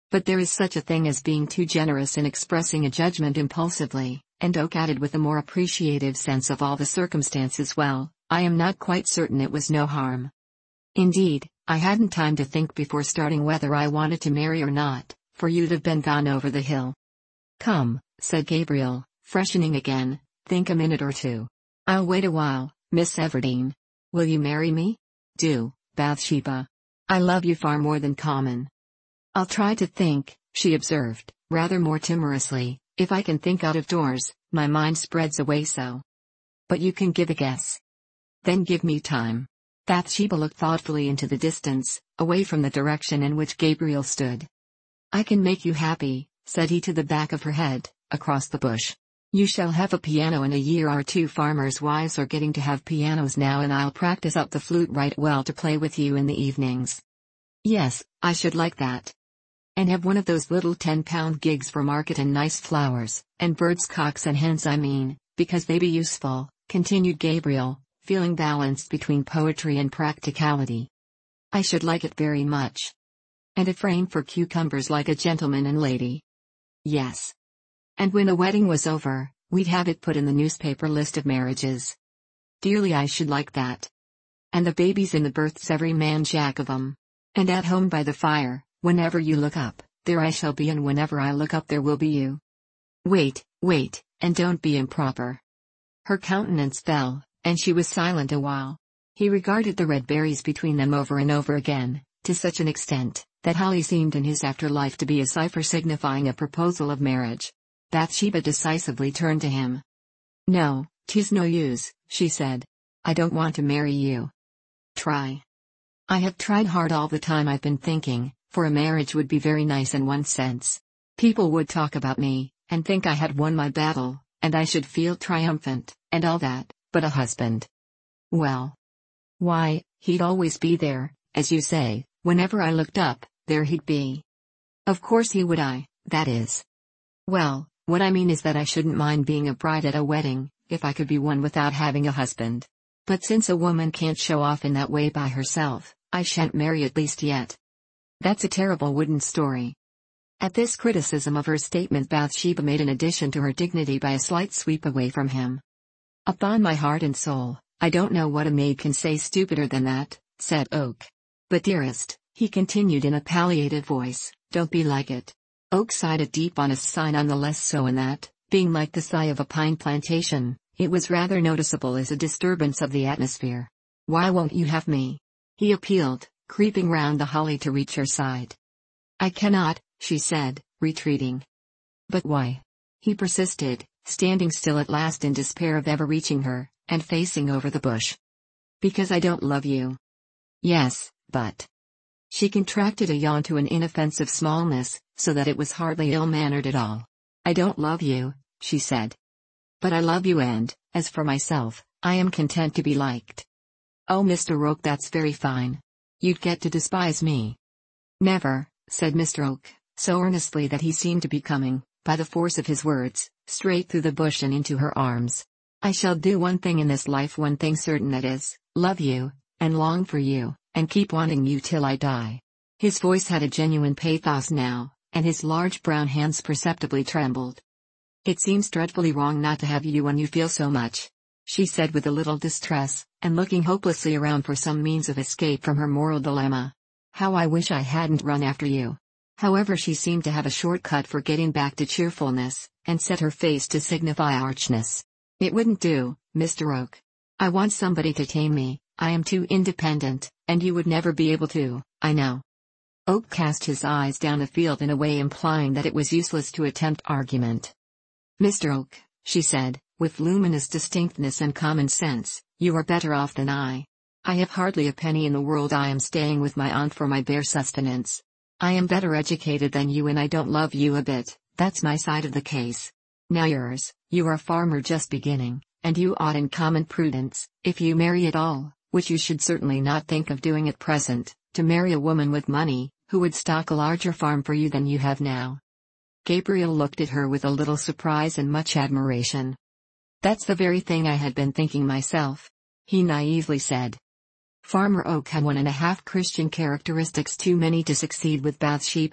But there is such a thing as being too generous in expressing a judgment impulsively, and Oak added with a more appreciative sense of all the circumstances. Well, I am not quite certain it was no harm. Indeed, I hadn't time to think before starting whether I wanted to marry or not, for you'd have been gone over the hill. Come, said Gabriel, freshening again, think a minute or two. I'll wait a while, Miss Everdeen. Will you marry me? Do, Bathsheba. I love you far more than common. I'll try to think, she observed, rather more timorously. If I can think out of doors, my mind spreads away so. But you can give a guess. Then give me time. Bathsheba looked thoughtfully into the distance, away from the direction in which Gabriel stood. I can make you happy, said he to the back of her head, across the bush. You shall have a piano in a year or two. Farmers' wives are getting to have pianos now, and I'll practice up the flute right well to play with you in the evenings. Yes, I should like that. And have one of those little ten-pound gigs for market, and nice flowers, and birds, cocks and hens I mean, because they be useful, continued Gabriel, feeling balanced between poetry and practicality. I should like it very much. And a frame for cucumbers like a gentleman and lady. Yes. And when the wedding was over, we'd have it put in the newspaper list of marriages. Dearly I should like that. And the babies in the berths, every man jack of 'em. And at home by the fire, whenever you look up, there I shall be, and whenever I look up there will be you. Wait, wait, and don't be improper. Her countenance fell, and she was silent a while. He regarded the red berries between them over and over again, to such an extent, that holly seemed in his afterlife to be a cipher signifying a proposal of marriage. Bathsheba decisively turned to him. No, 'tis no use, she said. I don't want to marry you. Try. I have tried hard all the time I've been thinking, for a marriage would be very nice in one sense. People would talk about me, and think I had won my battle, and I should feel triumphant, and all that, but a husband. Well. Why, he'd always be there, as you say, whenever I looked up, there he'd be. Of course he would. I, that is. Well, what I mean is that I shouldn't mind being a bride at a wedding, if I could be one without having a husband. But since a woman can't show off in that way by herself, I shan't marry, at least yet. That's a terrible wooden story. At this criticism of her statement, Bathsheba made an addition to her dignity by a slight sweep away from him. Upon my heart and soul, I don't know what a maid can say stupider than that, said Oak. But dearest, he continued in a palliative voice, don't be like it. Oak sighed, a deep honest sigh, none the less so in that, being like the sigh of a pine plantation, it was rather noticeable as a disturbance of the atmosphere. Why won't you have me? He appealed, creeping round the holly to reach her side. I cannot, she said, retreating. But why? He persisted, standing still at last in despair of ever reaching her, and facing over the bush. Because I don't love you. Yes, but... She contracted a yawn to an inoffensive smallness, so that it was hardly ill-mannered at all. I don't love you, she said. But I love you, and, as for myself, I am content to be liked. Oh, Mister Oak, that's very fine. You'd get to despise me. Never, said Mister Oak, so earnestly that he seemed to be coming, by the force of his words, straight through the bush and into her arms. I shall do one thing in this life, one thing certain, that is, love you, and long for you, and keep wanting you till I die. His voice had a genuine pathos now, and his large brown hands perceptibly trembled. It seems dreadfully wrong not to have you when you feel so much, she said with a little distress, and looking hopelessly around for some means of escape from her moral dilemma. How I wish I hadn't run after you. However, she seemed to have a short-cut for getting back to cheerfulness, and set her face to signify archness. It wouldn't do, Mister Oak. I want somebody to tame me. I am too independent, and you would never be able to, I know. Oak cast his eyes down the field in a way implying that it was useless to attempt argument. Mister Oak, she said, with luminous distinctness and common sense, you are better off than I. I have hardly a penny in the world. I am staying with my aunt for my bare sustenance. I am better educated than you, and I don't love you a bit. That's my side of the case. Now yours, you are a farmer just beginning, and you ought in common prudence, if you marry at all, which you should certainly not think of doing at present, to marry a woman with money, who would stock a larger farm for you than you have now. Gabriel looked at her with a little surprise and much admiration. That's the very thing I had been thinking myself, he naively said. Farmer Oak had one and a half Christian characteristics too many to succeed with Bathsheba.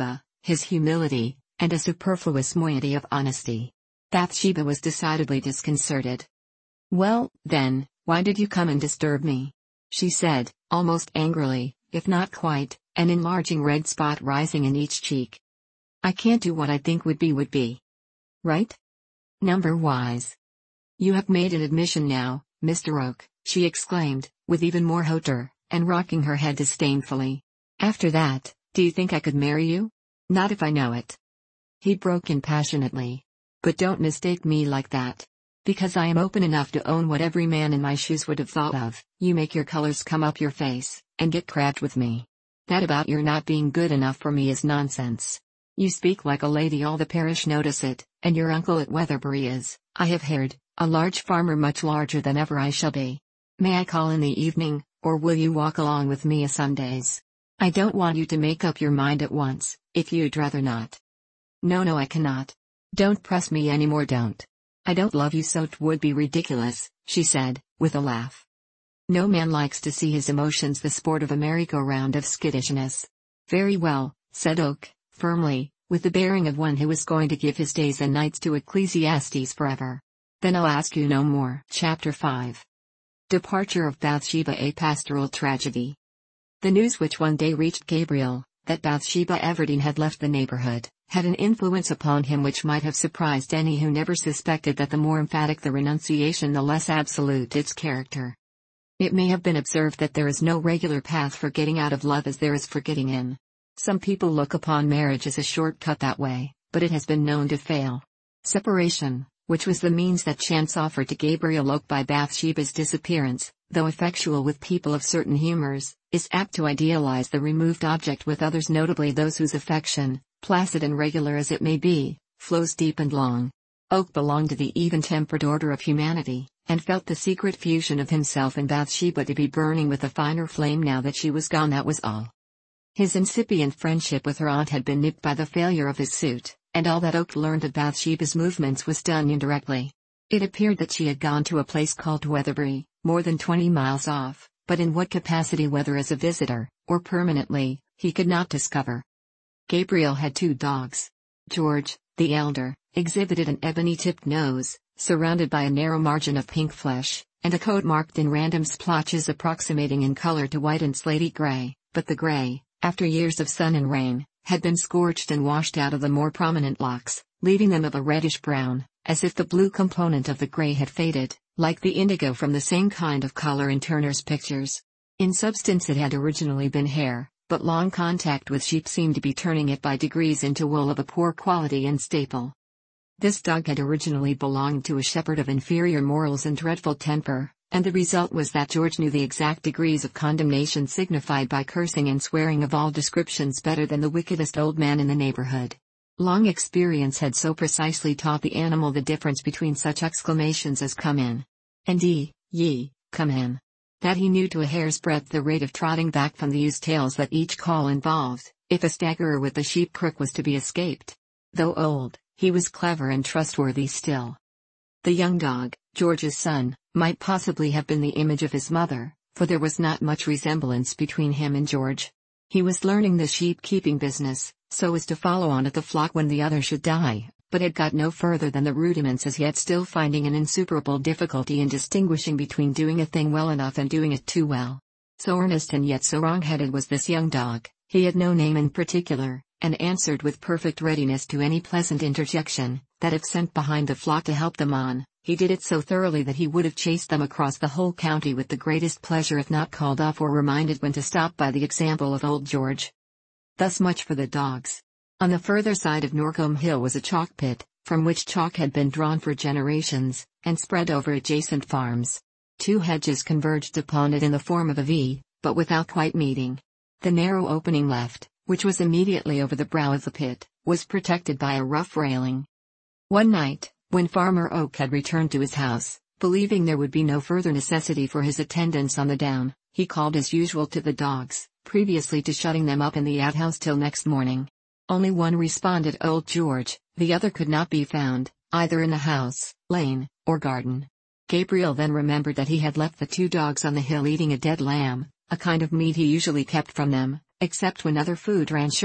his humility, and a superfluous moiety of honesty. Bathsheba was decidedly disconcerted. "Well, then, why did you come and disturb me?" she said, almost angrily, if not quite, an enlarging red spot rising in each cheek. "I can't do what I think would be would be. Right? Number-wise. You have made an admission now, Mister Oak," she exclaimed, with even more hauteur, and rocking her head disdainfully. "After that, do you think I could marry you? Not if I know it." He broke in passionately. "But don't mistake me like that. Because I am open enough to own what every man in my shoes would have thought of, you make your colors come up your face, and get crabbed with me. That about your not being good enough for me is nonsense. You speak like a lady, all the parish notice it, and your uncle at Weatherbury is, I have heard, a large farmer much larger than ever I shall be. May I call in the evening, or will you walk along with me a Sundays? I don't want you to make up your mind at once, if you'd rather not." "No no I cannot. Don't press me any more, don't. I don't love you so 'twould be ridiculous," she said, with a laugh. No man likes to see his emotions the sport of a merry-go-round of skittishness. "Very well," said Oak, firmly, with the bearing of one who was going to give his days and nights to Ecclesiastes forever. "Then I'll ask you no more." Chapter five. Departure of Bathsheba, a pastoral tragedy. The news which one day reached Gabriel, that Bathsheba Everdene had left the neighborhood, had an influence upon him which might have surprised any who never suspected that the more emphatic the renunciation the less absolute its character. It may have been observed that there is no regular path for getting out of love as there is for getting in. Some people look upon marriage as a short-cut that way, but it has been known to fail. Separation, which was the means that chance offered to Gabriel Oak by Bathsheba's disappearance, though effectual with people of certain humors, is apt to idealize the removed object with others, notably those whose affection, placid and regular as it may be, flows deep and long. Oak belonged to the even-tempered order of humanity, and felt the secret fusion of himself and Bathsheba to be burning with a finer flame now that she was gone, that was all. His incipient friendship with her aunt had been nipped by the failure of his suit, and all that Oak learned of Bathsheba's movements was done indirectly. It appeared that she had gone to a place called Weatherbury, more than twenty miles off, but in what capacity, whether as a visitor, or permanently, he could not discover. Gabriel had two dogs. George, the elder, exhibited an ebony-tipped nose, surrounded by a narrow margin of pink flesh, and a coat marked in random splotches approximating in color to white and slaty gray, but the gray, after years of sun and rain, had been scorched and washed out of the more prominent locks, leaving them of a reddish-brown, as if the blue component of the gray had faded, like the indigo from the same kind of color in Turner's pictures. In substance it had originally been hair, but long contact with sheep seemed to be turning it by degrees into wool of a poor quality and staple. This dog had originally belonged to a shepherd of inferior morals and dreadful temper, and the result was that George knew the exact degrees of condemnation signified by cursing and swearing of all descriptions better than the wickedest old man in the neighborhood. Long experience had so precisely taught the animal the difference between such exclamations as "Come in!" and "Ye, ye, come in!" that he knew to a hair's breadth the rate of trotting back from the used tails that each call involved, if a staggerer with the sheep crook was to be escaped. Though old, he was clever and trustworthy still. The young dog, George's son, might possibly have been the image of his mother, for there was not much resemblance between him and George. He was learning the sheep-keeping business, so as to follow on at the flock when the other should die, but had got no further than the rudiments as yet, still finding an insuperable difficulty in distinguishing between doing a thing well enough and doing it too well. So earnest and yet so wrong-headed was this young dog, he had no name in particular, and answered with perfect readiness to any pleasant interjection, that if sent behind the flock to help them on, he did it so thoroughly that he would have chased them across the whole county with the greatest pleasure if not called off or reminded when to stop by the example of old George. Thus much for the dogs. On the further side of Norcombe Hill was a chalk pit, from which chalk had been drawn for generations, and spread over adjacent farms. Two hedges converged upon it in the form of a V, but without quite meeting. The narrow opening left, which was immediately over the brow of the pit, was protected by a rough railing. One night, when Farmer Oak had returned to his house, believing there would be no further necessity for his attendance on the down, he called as usual to the dogs, previously to shutting them up in the outhouse till next morning. Only one responded, old George, the other could not be found, either in the house, lane, or garden. Gabriel then remembered that he had left the two dogs on the hill eating a dead lamb, a kind of meat he usually kept from them, except when other food ran short,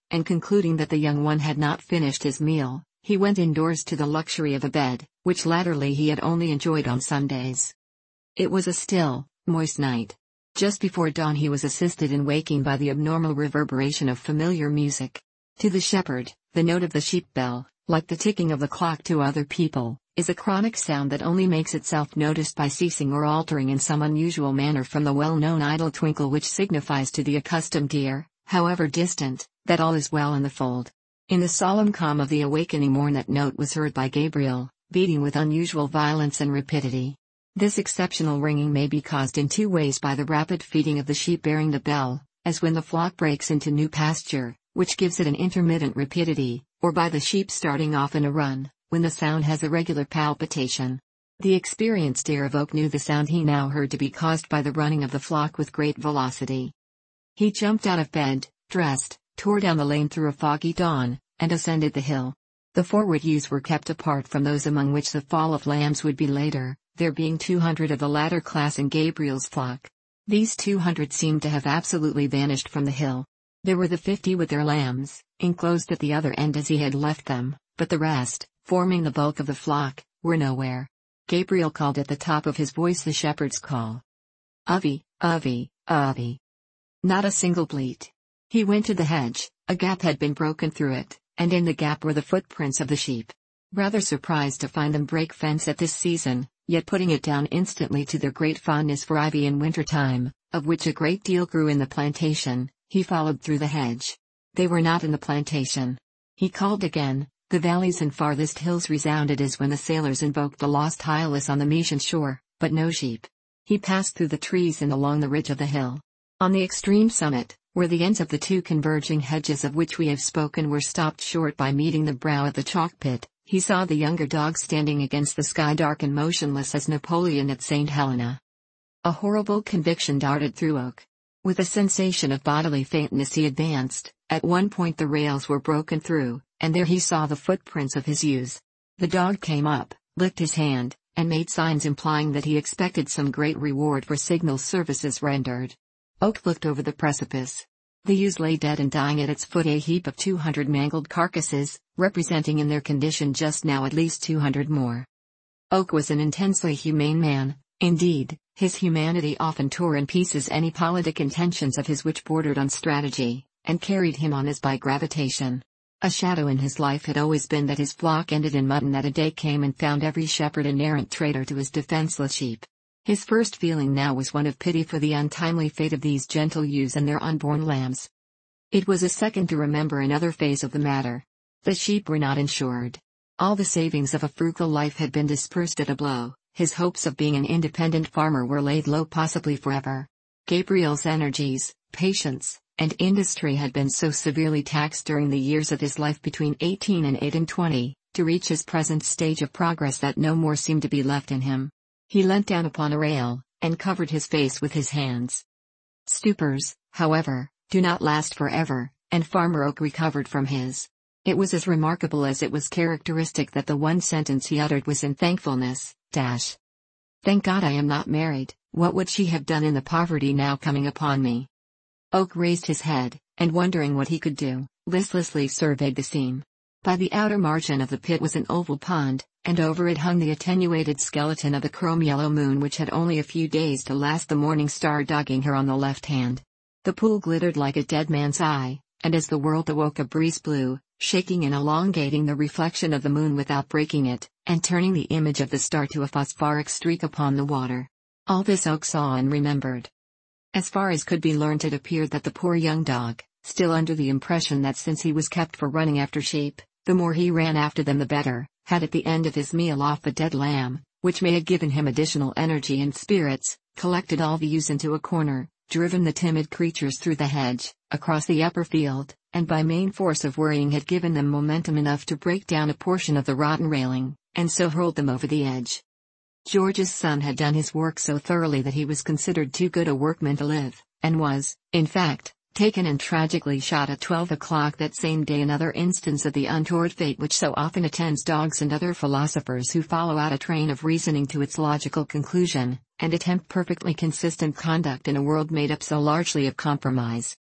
and concluding that the young one had not finished his meal, he went indoors to the luxury of a bed, which latterly he had only enjoyed on Sundays. It was a still, moist night. Just before dawn he was assisted in waking by the abnormal reverberation of familiar music. To the shepherd, the note of the sheep bell, like the ticking of the clock to other people, is a chronic sound that only makes itself noticed by ceasing or altering in some unusual manner from the well-known idle twinkle which signifies to the accustomed ear, however distant, that all is well in the fold. In the solemn calm of the awakening morn that note was heard by Gabriel, beating with unusual violence and rapidity. This exceptional ringing may be caused in two ways: by the rapid feeding of the sheep bearing the bell, as when the flock breaks into new pasture, which gives it an intermittent rapidity, or by the sheep starting off in a run, when the sound has a regular palpitation. The experienced ear of Oak knew the sound he now heard to be caused by the running of the flock with great velocity. He jumped out of bed, dressed, tore down the lane through a foggy dawn, and ascended the hill. The forward ewes were kept apart from those among which the fall of lambs would be later, there being two hundred of the latter class in Gabriel's flock. These two hundred seemed to have absolutely vanished from the hill. There were the fifty with their lambs, enclosed at the other end as he had left them, but the rest, forming the bulk of the flock, were nowhere. Gabriel called at the top of his voice the shepherd's call. Ovie, Ovie, Ovie. Not a single bleat. He went to the hedge, a gap had been broken through it, and in the gap were the footprints of the sheep. Rather surprised to find them break fence at this season, yet putting it down instantly to their great fondness for ivy in winter time, of which a great deal grew in the plantation, he followed through the hedge. They were not in the plantation. He called again. The valleys and farthest hills resounded as when the sailors invoked the lost Hylas on the Mysian shore, but no sheep. He passed through the trees and along the ridge of the hill. On the extreme summit, where the ends of the two converging hedges of which we have spoken were stopped short by meeting the brow of the chalk pit, he saw the younger dog standing against the sky dark and motionless as Napoleon at Saint Helena. A horrible conviction darted through Oak. With a sensation of bodily faintness he advanced. At one point the rails were broken through, and there he saw the footprints of his ewes. The dog came up, licked his hand, and made signs implying that he expected some great reward for signal services rendered. Oak looked over the precipice. The ewes lay dead and dying at its foot, a heap of two hundred mangled carcasses, representing in their condition just now at least two hundred more. Oak was an intensely humane man. Indeed, his humanity often tore in pieces any politic intentions of his which bordered on strategy, and carried him on as by gravitation. A shadow in his life had always been that his flock ended in mud, and that a day came and found every shepherd an errant traitor to his defenseless sheep. His first feeling now was one of pity for the untimely fate of these gentle ewes and their unborn lambs. It was a second to remember another phase of the matter. The sheep were not insured. All the savings of a frugal life had been dispersed at a blow. His hopes of being an independent farmer were laid low, possibly forever. Gabriel's energies, patience, and industry had been so severely taxed during the years of his life between eighteen and eight and twenty, to reach his present stage of progress, that no more seemed to be left in him. He leant down upon a rail, and covered his face with his hands. Stupors, however, do not last forever, and Farmer Oak recovered from his. It was as remarkable as it was characteristic that the one sentence he uttered was in thankfulness, dash. Thank God I am not married. What would she have done in the poverty now coming upon me? Oak raised his head, and wondering what he could do, listlessly surveyed the scene. By the outer margin of the pit was an oval pond, and over it hung the attenuated skeleton of the chrome-yellow moon, which had only a few days to last, the morning star dogging her on the left hand. The pool glittered like a dead man's eye, and as the world awoke a breeze blew, shaking and elongating the reflection of the moon without breaking it, and turning the image of the star to a phosphoric streak upon the water. All this Oak saw and remembered. As far as could be learnt, it appeared that the poor young dog, still under the impression that since he was kept for running after sheep, the more he ran after them the better, had at the end of his meal off a dead lamb, which may have given him additional energy and spirits, collected all the ewes into a corner, driven the timid creatures through the hedge, across the upper field, and by main force of worrying had given them momentum enough to break down a portion of the rotten railing, and so hurled them over the edge. George's son had done his work so thoroughly that he was considered too good a workman to live, and was, in fact, taken and tragically shot at twelve o'clock that same day, another instance of the untoward fate which so often attends dogs and other philosophers who follow out a train of reasoning to its logical conclusion, and attempt perfectly consistent conduct in a world made up so largely of compromise.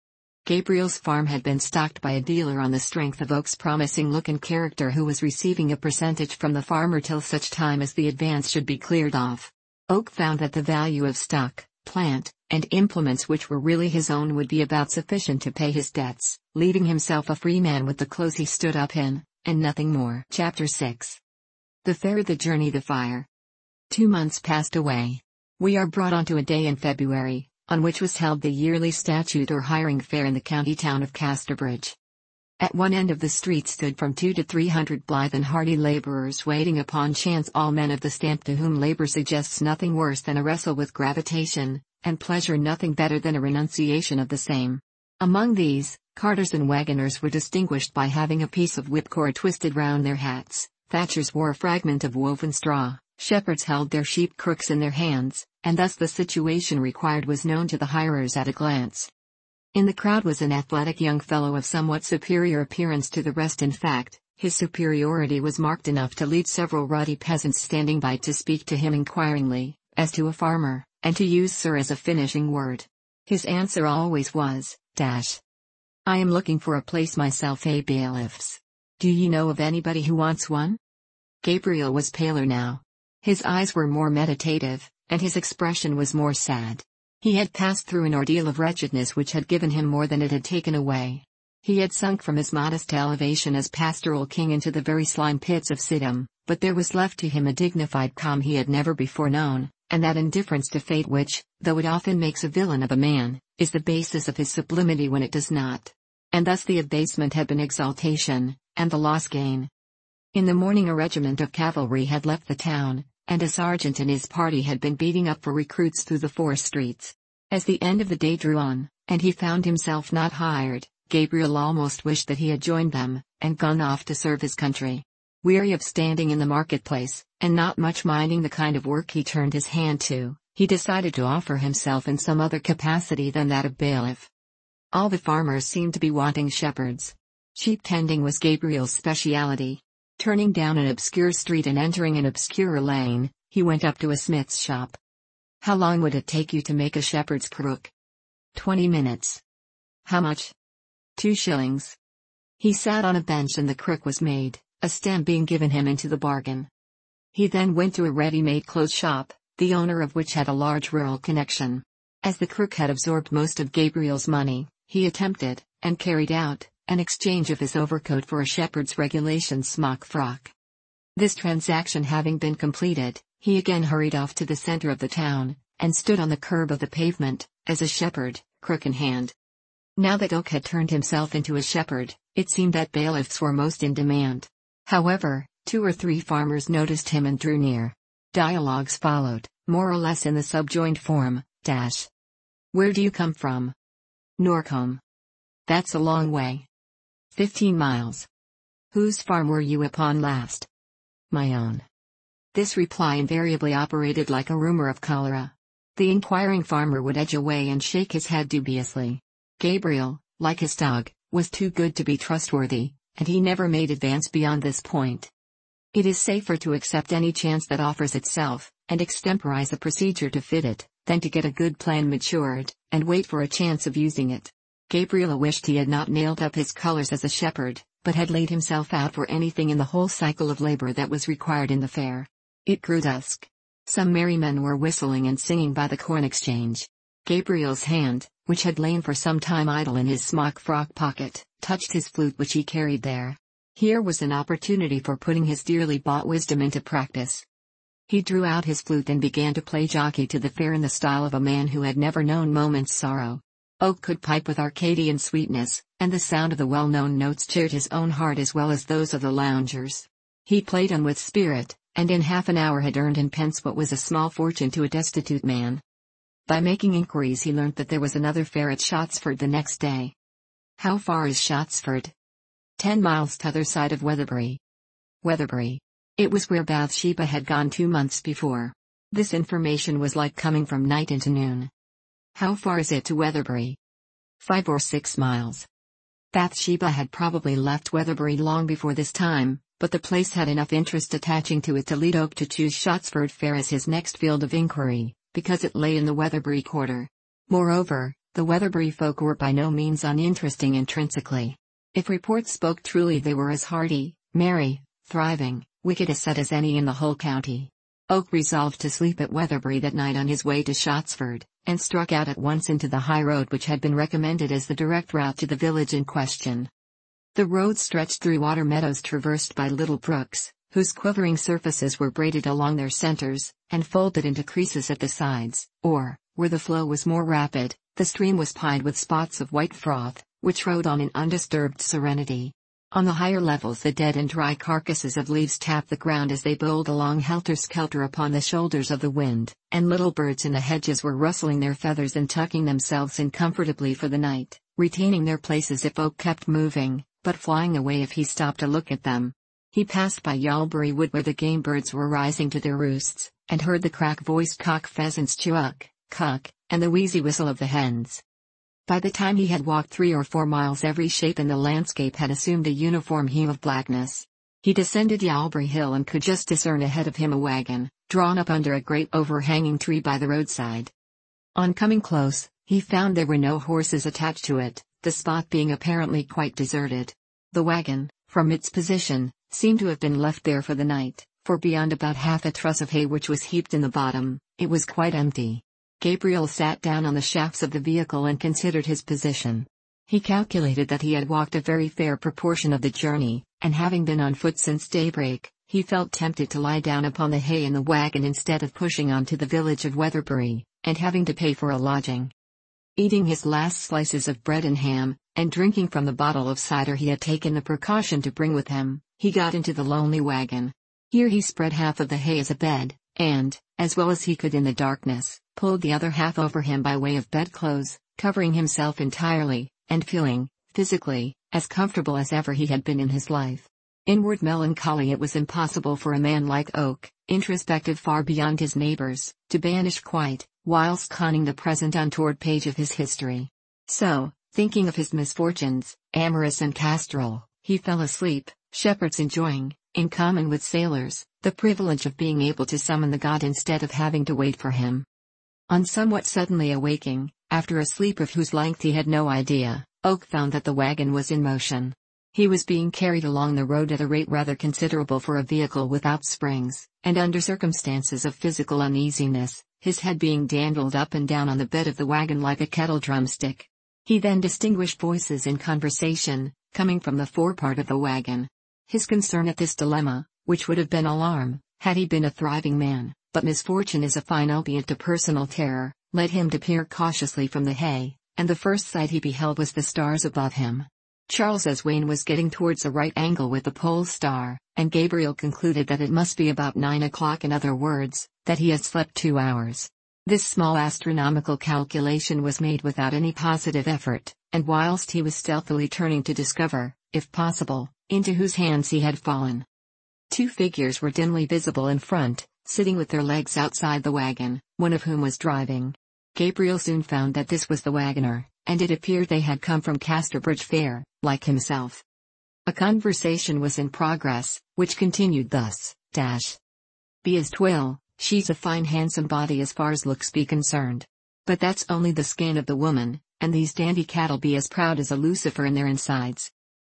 Gabriel's farm had been stocked by a dealer on the strength of Oak's promising look and character, who was receiving a percentage from the farmer till such time as the advance should be cleared off. Oak found that the value of stock, plant, and implements which were really his own would be about sufficient to pay his debts, leaving himself a free man with the clothes he stood up in, and nothing more. Chapter six. The Fair, the Journey, the Fire. Two months passed away. We are brought on to a day in February, on which was held the yearly statute or hiring fair in the county town of Casterbridge. At one end of the street stood from two to three hundred blithe and hardy labourers waiting upon chance, all men of the stamp to whom labour suggests nothing worse than a wrestle with gravitation, and pleasure nothing better than a renunciation of the same. Among these, carters and waggoners were distinguished by having a piece of whipcord twisted round their hats, thatchers wore a fragment of woven straw, shepherds held their sheep crooks in their hands, and thus the situation required was known to the hirers at a glance. In the crowd was an athletic young fellow of somewhat superior appearance to the rest. In fact, his superiority was marked enough to lead several ruddy peasants standing by to speak to him inquiringly, as to a farmer, and to use sir as a finishing word. His answer always was, dash. I am looking for a place myself, eh, bailiffs? Do ye know of anybody who wants one? Gabriel was paler now. His eyes were more meditative, and his expression was more sad. He had passed through an ordeal of wretchedness which had given him more than it had taken away. He had sunk from his modest elevation as pastoral king into the very slime pits of Siddim, but there was left to him a dignified calm he had never before known, and that indifference to fate which, though it often makes a villain of a man, is the basis of his sublimity when it does not. And thus the abasement had been exaltation, and the loss gain. In the morning a regiment of cavalry had left the town, and a sergeant and his party had been beating up for recruits through the forest streets. As the end of the day drew on, and he found himself not hired, Gabriel almost wished that he had joined them, and gone off to serve his country. Weary of standing in the marketplace, and not much minding the kind of work he turned his hand to, he decided to offer himself in some other capacity than that of bailiff. All the farmers seemed to be wanting shepherds. Sheep tending was Gabriel's speciality. Turning down an obscure street and entering an obscure lane, he went up to a smith's shop. How long would it take you to make a shepherd's crook? Twenty minutes. How much? Two shillings. He sat on a bench and the crook was made, a stem being given him into the bargain. He then went to a ready-made clothes shop, the owner of which had a large rural connection. As the crook had absorbed most of Gabriel's money, he attempted, and carried out, an exchange of his overcoat for a shepherd's regulation smock frock. This transaction having been completed, he again hurried off to the center of the town, and stood on the curb of the pavement, as a shepherd, crook in hand. Now that Oak had turned himself into a shepherd, it seemed that bailiffs were most in demand. However, two or three farmers noticed him and drew near. Dialogues followed, more or less in the subjoined form, dash. Where do you come from? Norcombe. That's a long way. Fifteen miles. Whose farm were you upon last? My own. This reply invariably operated like a rumor of cholera. The inquiring farmer would edge away and shake his head dubiously. Gabriel, like his dog, was too good to be trustworthy, and he never made advance beyond this point. It is safer to accept any chance that offers itself, and extemporize a procedure to fit it, than to get a good plan matured, and wait for a chance of using it. Gabriel wished he had not nailed up his colors as a shepherd, but had laid himself out for anything in the whole cycle of labor that was required in the fair. It grew dusk. Some merry men were whistling and singing by the corn exchange. Gabriel's hand, which had lain for some time idle in his smock frock pocket, touched his flute which he carried there. Here was an opportunity for putting his dearly bought wisdom into practice. He drew out his flute and began to play jockey to the fair in the style of a man who had never known moment's sorrow. Oak could pipe with Arcadian sweetness, and the sound of the well-known notes cheered his own heart as well as those of the loungers. He played on with spirit, and in half an hour had earned in pence what was a small fortune to a destitute man. By making inquiries he learnt that there was another fair at Shottsford the next day. How far is Shottsford? Ten miles t'other side of Weatherbury. Weatherbury. It was where Bathsheba had gone two months before. This information was like coming from night into noon. How far is it to Weatherbury? Five or six miles. Bathsheba had probably left Weatherbury long before this time, but the place had enough interest attaching to it to lead Oak to choose Shottsford Fair as his next field of inquiry, because it lay in the Weatherbury quarter. Moreover, the Weatherbury folk were by no means uninteresting intrinsically. If reports spoke truly, they were as hearty, merry, thriving, wicked a set as any in the whole county. Oak resolved to sleep at Weatherbury that night on his way to Shottsford, and struck out at once into the high road which had been recommended as the direct route to the village in question. The road stretched through water meadows traversed by little brooks, whose quivering surfaces were braided along their centers, and folded into creases at the sides, or, where the flow was more rapid, the stream was pied with spots of white froth, which rode on in undisturbed serenity. On the higher levels the dead and dry carcasses of leaves tapped the ground as they bowled along helter-skelter upon the shoulders of the wind, and little birds in the hedges were rustling their feathers and tucking themselves in comfortably for the night, retaining their places if Oak kept moving, but flying away if he stopped to look at them. He passed by Yalbury Wood where the game birds were rising to their roosts, and heard the crack-voiced cock pheasants chuck, cuck, and the wheezy whistle of the hens. By the time he had walked three or four miles every shape in the landscape had assumed a uniform hue of blackness. He descended Yalbury Hill and could just discern ahead of him a wagon, drawn up under a great overhanging tree by the roadside. On coming close, he found there were no horses attached to it, the spot being apparently quite deserted. The wagon, from its position, seemed to have been left there for the night, for beyond about half a truss of hay which was heaped in the bottom, it was quite empty. Gabriel sat down on the shafts of the vehicle and considered his position. He calculated that he had walked a very fair proportion of the journey, and having been on foot since daybreak, he felt tempted to lie down upon the hay in the wagon instead of pushing on to the village of Weatherbury, and having to pay for a lodging. Eating his last slices of bread and ham, and drinking from the bottle of cider he had taken the precaution to bring with him, he got into the lonely wagon. Here he spread half of the hay as a bed, and, as well as he could in the darkness, pulled the other half over him by way of bedclothes, covering himself entirely, and feeling, physically, as comfortable as ever he had been in his life. Inward melancholy it was impossible for a man like Oak, introspective far beyond his neighbors, to banish quite, whilst conning the present untoward page of his history. So, thinking of his misfortunes, amorous and castoral, he fell asleep, shepherds enjoying, in common with sailors, the privilege of being able to summon the god instead of having to wait for him. On somewhat suddenly awaking, after a sleep of whose length he had no idea, Oak found that the wagon was in motion. He was being carried along the road at a rate rather considerable for a vehicle without springs, and under circumstances of physical uneasiness, his head being dandled up and down on the bed of the wagon like a kettle drumstick. He then distinguished voices in conversation, coming from the forepart of the wagon. His concern at this dilemma, which would have been alarm, had he been a thriving man, but misfortune is a fine opiate to personal terror, led him to peer cautiously from the hay, and the first sight he beheld was the stars above him. Charles's Wain was getting towards a right angle with the pole star, and Gabriel concluded that it must be about nine o'clock, in other words, that he had slept two hours. This small astronomical calculation was made without any positive effort, and whilst he was stealthily turning to discover, if possible, into whose hands he had fallen. Two figures were dimly visible in front, sitting with their legs outside the wagon, one of whom was driving. Gabriel soon found that this was the wagoner, and it appeared they had come from Casterbridge Fair, like himself. A conversation was in progress, which continued thus, dash. Be as twill, she's a fine handsome body as far as looks be concerned. But that's only the skin of the woman, and these dandy cattle be as proud as a lucifer in their insides.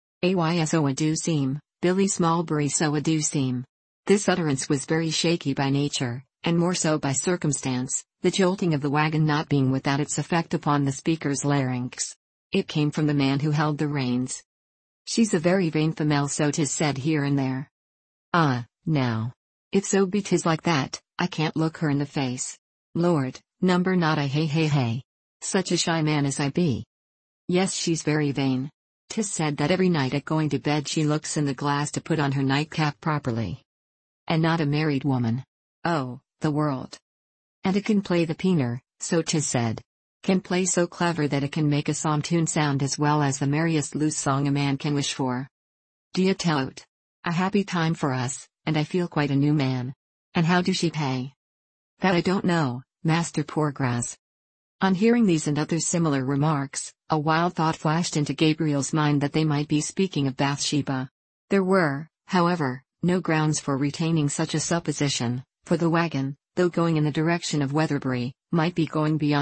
Ays so a do seem, Billy Smallbury so a do seem. This utterance was very shaky by nature, and more so by circumstance, the jolting of the wagon not being without its effect upon the speaker's larynx. It came from the man who held the reins. She's a very vain female, so 'tis said here and there. Ah, now. If so be 'tis like that, I can't look her in the face. Lord, number not I hey hey hey. Such a shy man as I be. Yes, she's very vain. 'Tis said that every night at going to bed she looks in the glass to put on her nightcap properly. And not a married woman. Oh, the world. And it can play the peener, so 'tis said. Can play so clever that it can make a psalm tune sound as well as the merriest loose song a man can wish for. D'ye tout? A happy time for us, and I feel quite a new man. And how do she pay? That I don't know, Master Poorgrass. On hearing these and other similar remarks, a wild thought flashed into Gabriel's mind that they might be speaking of Bathsheba. There were, however, no grounds for retaining such a supposition, for the wagon, though going in the direction of Weatherbury, might be going beyond it,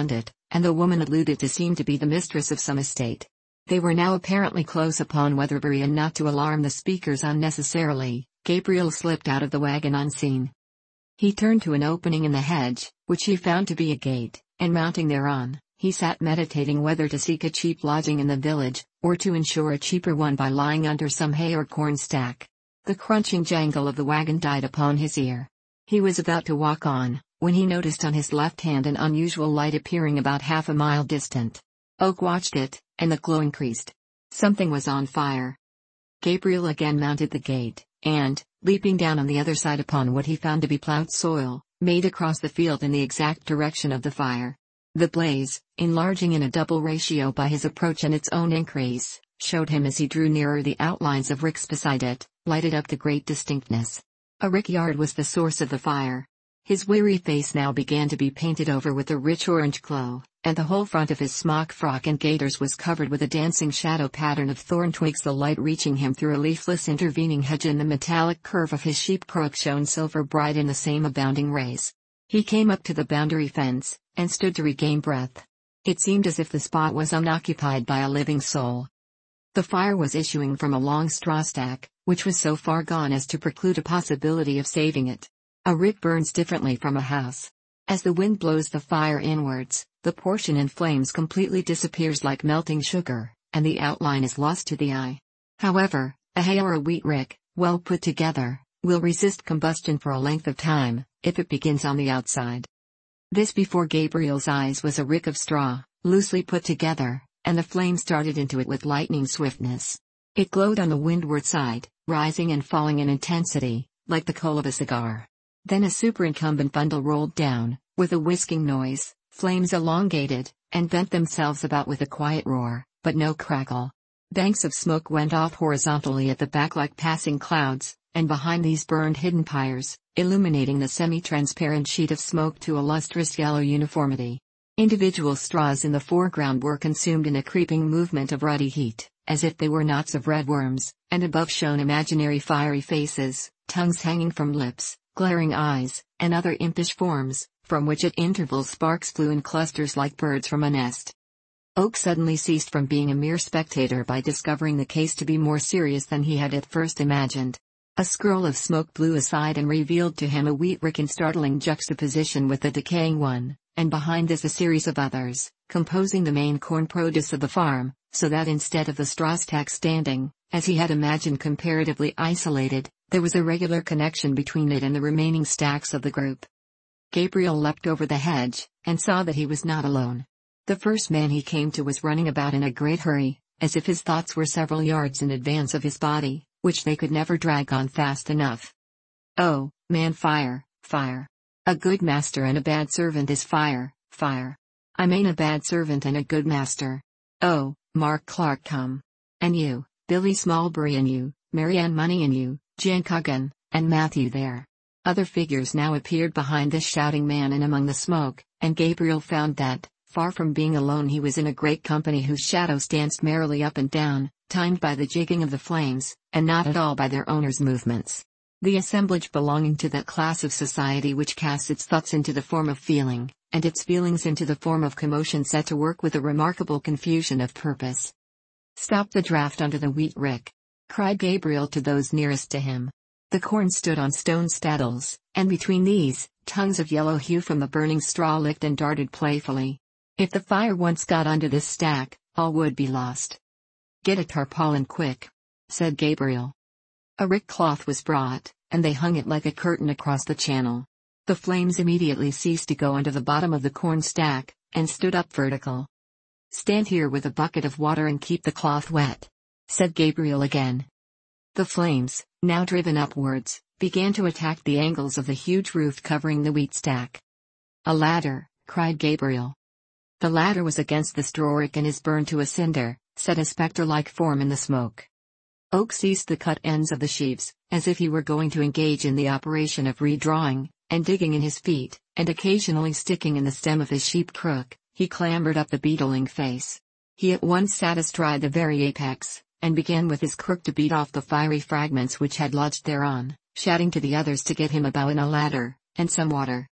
and the woman alluded to seemed to be the mistress of some estate. They were now apparently close upon Weatherbury, and not to alarm the speakers unnecessarily, Gabriel slipped out of the wagon unseen. He turned to an opening in the hedge, which he found to be a gate, and mounting thereon, he sat meditating whether to seek a cheap lodging in the village, or to ensure a cheaper one by lying under some hay or corn stack. The crunching jangle of the wagon died upon his ear. He was about to walk on, when he noticed on his left hand an unusual light appearing about half a mile distant. Oak watched it, and the glow increased. Something was on fire. Gabriel again mounted the gate, and, leaping down on the other side upon what he found to be plowed soil, made across the field in the exact direction of the fire. The blaze, enlarging in a double ratio by his approach and its own increase, showed him as he drew nearer the outlines of ricks beside it, lighted up to great distinctness. A rickyard was the source of the fire. His weary face now began to be painted over with a rich orange glow, and the whole front of his smock frock and gaiters was covered with a dancing shadow pattern of thorn twigs, the light reaching him through a leafless intervening hedge, and the metallic curve of his sheep crook shone silver bright in the same abounding rays. He came up to the boundary fence, and stood to regain breath. It seemed as if the spot was unoccupied by a living soul. The fire was issuing from a long straw stack, which was so far gone as to preclude a possibility of saving it. A rick burns differently from a house. As the wind blows the fire inwards, the portion in flames completely disappears like melting sugar, and the outline is lost to the eye. However, a hay or a wheat rick, well put together, will resist combustion for a length of time, if it begins on the outside. This before Gabriel's eyes was a rick of straw, loosely put together, and the flame started into it with lightning swiftness. It glowed on the windward side, rising and falling in intensity, like the coal of a cigar. Then a superincumbent bundle rolled down, with a whisking noise, flames elongated, and bent themselves about with a quiet roar, but no crackle. Banks of smoke went off horizontally at the back like passing clouds, and behind these burned hidden pyres, illuminating the semi-transparent sheet of smoke to a lustrous yellow uniformity. Individual straws in the foreground were consumed in a creeping movement of ruddy heat, as if they were knots of red worms, and above shone imaginary fiery faces, tongues hanging from lips, glaring eyes, and other impish forms, from which at intervals sparks flew in clusters like birds from a nest. Oak suddenly ceased from being a mere spectator by discovering the case to be more serious than he had at first imagined. A scroll of smoke blew aside and revealed to him a wheat rick in startling juxtaposition with the decaying one, and behind this a series of others, composing the main corn produce of the farm, so that instead of the straw stack standing, as he had imagined, comparatively isolated, there was a regular connection between it and the remaining stacks of the group. Gabriel leapt over the hedge, and saw that he was not alone. The first man he came to was running about in a great hurry, as if his thoughts were several yards in advance of his body, which they could never drag on fast enough. Oh, man, fire, fire. A good master and a bad servant is fire, fire. I mean a bad servant and a good master. Oh, Mark Clark come. And you, Billy Smallbury, and you, Marianne Money, and you, Jan Cuggan, and Matthew there. Other figures now appeared behind this shouting man and among the smoke, and Gabriel found that, far from being alone, he was in a great company whose shadows danced merrily up and down, timed by the jigging of the flames, and not at all by their owners' movements. The assemblage belonging to that class of society which casts its thoughts into the form of feeling, and its feelings into the form of commotion, set to work with a remarkable confusion of purpose. "Stop the draft under the wheat rick!" cried Gabriel to those nearest to him. The corn stood on stone staddles, and between these, tongues of yellow hue from the burning straw licked and darted playfully. If the fire once got under this stack, all would be lost. "Get a tarpaulin quick," said Gabriel. A rick cloth was brought, and they hung it like a curtain across the channel. The flames immediately ceased to go under the bottom of the corn stack, and stood up vertical. "Stand here with a bucket of water and keep the cloth wet," said Gabriel again. The flames, now driven upwards, began to attack the angles of the huge roof covering the wheat stack. "A ladder," cried Gabriel. The ladder was against the straw rick and is burned to a cinder, said a spectre-like form in the smoke. Oak seized the cut ends of the sheaves, as if he were going to engage in the operation of redrawing, and digging in his feet, and occasionally sticking in the stem of his sheep crook, he clambered up the beetling face. He at once sat astride the very apex, and began with his crook to beat off the fiery fragments which had lodged thereon, shouting to the others to get him a bow and a ladder, and some water.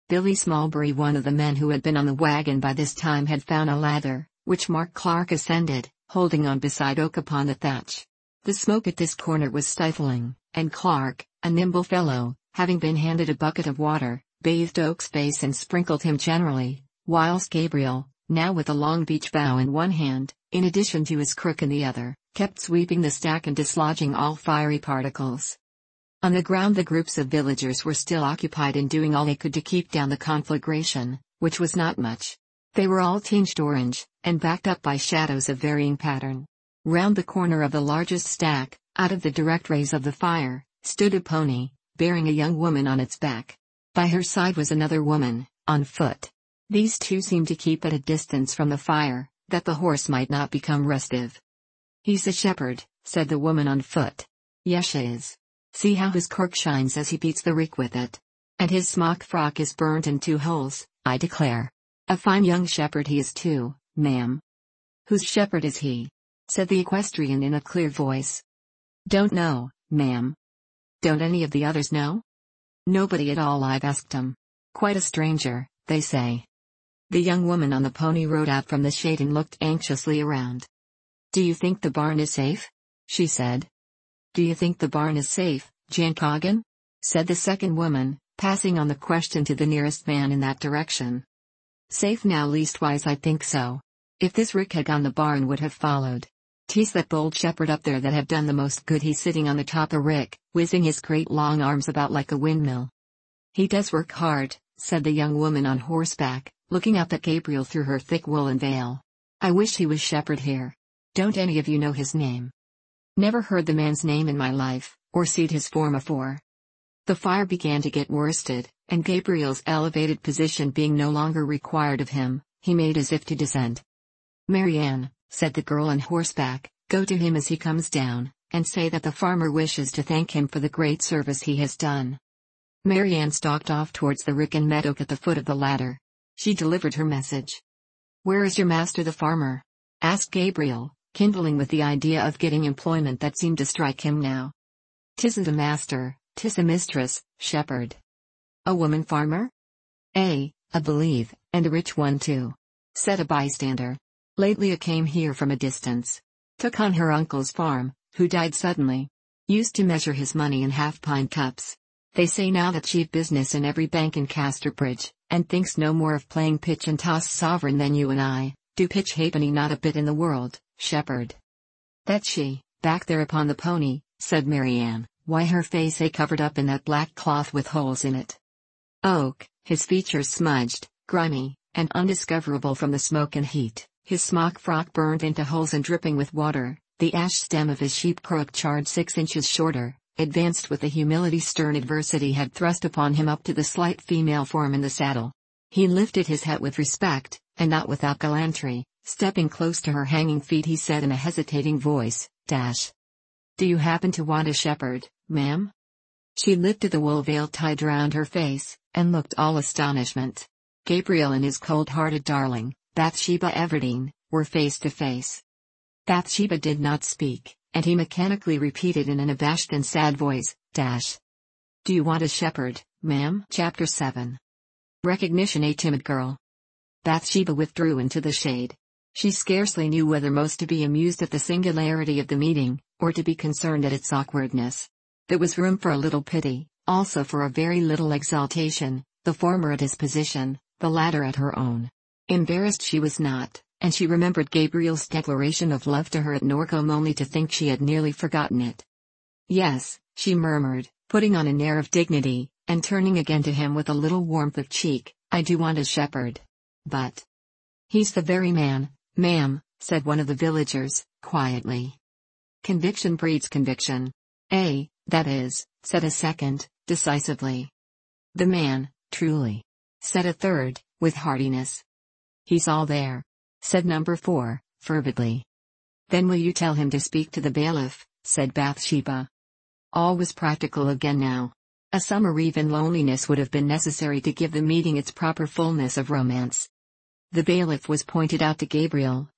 Billy Smallbury, one of the men who had been on the wagon by this time, had found a ladder, which Mark Clark ascended, holding on beside Oak upon the thatch. The smoke at this corner was stifling, and Clark, a nimble fellow, having been handed a bucket of water, bathed Oak's face and sprinkled him generally, whilst Gabriel, now with a long beech bough in one hand, in addition to his crook in the other, kept sweeping the stack and dislodging all fiery particles. On the ground the groups of villagers were still occupied in doing all they could to keep down the conflagration, which was not much. They were all tinged orange, and backed up by shadows of varying pattern. Round the corner of the largest stack, out of the direct rays of the fire, stood a pony, bearing a young woman on its back. By her side was another woman, on foot. These two seemed to keep at a distance from the fire, that the horse might not become restive. "He's a shepherd," said the woman on foot. "Yes, she is. See how his cork shines as he beats the rick with it. And his smock frock is burnt in two holes, I declare. A fine young shepherd he is too, ma'am." "Whose shepherd is he?" said the equestrian in a clear voice. "Don't know, ma'am." "Don't any of the others know?" "Nobody at all, I've asked 'em. Quite a stranger, they say." The young woman on the pony rode out from the shade and looked anxiously around. "Do you think the barn is safe?" she said. "Do you think the barn is safe, Jan Coggan?" said the second woman, passing on the question to the nearest man in that direction. "Safe now, leastwise I think so. If this rick had gone the barn would have followed. 'Tis that bold shepherd up there that have done the most good. He's sitting on the top a rick, whizzing his great long arms about like a windmill." "He does work hard," said the young woman on horseback, looking up at Gabriel through her thick woolen veil. "I wish he was shepherd here. Don't any of you know his name?" "Never heard the man's name in my life, or seed his form afore." The fire began to get worsted, and Gabriel's elevated position being no longer required of him, he made as if to descend. "Marianne," said the girl on horseback, "go to him as he comes down, and say that the farmer wishes to thank him for the great service he has done." Marianne stalked off towards the rick and met Oak at the foot of the ladder. She delivered her message. "Where is your master the farmer?" asked Gabriel, kindling with the idea of getting employment that seemed to strike him now. "'Tisn't a master, 'tis a mistress, shepherd." "A woman farmer?" "Ay, I believe, and a rich one too," said a bystander. "Lately a came here from a distance. Took on her uncle's farm, who died suddenly. Used to measure his money in half-pint cups. They say now that she've business in every bank in Casterbridge, and thinks no more of playing pitch and toss sovereign than you and I, do pitch halfpenny not a bit in the world, shepherd." "That's she, back there upon the pony," said Marianne. "Why her face a covered up in that black cloth with holes in it." Oak, his features smudged, grimy, and undiscoverable from the smoke and heat, his smock frock burned into holes and dripping with water, the ash stem of his sheep crook charred six inches shorter, advanced with the humility stern adversity had thrust upon him up to the slight female form in the saddle. He lifted his hat with respect, and not without gallantry. Stepping close to her hanging feet he said in a hesitating voice, Dash. "Do you happen to want a shepherd, ma'am?" She lifted the wool veil tied round her face, and looked all astonishment. Gabriel and his cold-hearted darling, Bathsheba Everdeen, were face to face. Bathsheba did not speak, and he mechanically repeated in an abashed and sad voice, Dash. "Do you want a shepherd, ma'am?" Chapter seven. Recognition. A timid girl. Bathsheba withdrew into the shade. She scarcely knew whether most to be amused at the singularity of the meeting, or to be concerned at its awkwardness. There was room for a little pity, also for a very little exultation, the former at his position, the latter at her own. Embarrassed she was not, and she remembered Gabriel's declaration of love to her at Norcombe only to think she had nearly forgotten it. "Yes," she murmured, putting on an air of dignity, and turning again to him with a little warmth of cheek, "I do want a shepherd. But—" "He's the very man, ma'am," said one of the villagers, quietly. "Conviction breeds conviction." "Eh, that is," said a second, decisively. "The man, truly," said a third, with heartiness. "He's all there," said number four, fervidly. "Then will you tell him to speak to the bailiff," said Bathsheba. All was practical again now. A summer eve in loneliness would have been necessary to give the meeting its proper fullness of romance. The bailiff was pointed out to Gabriel,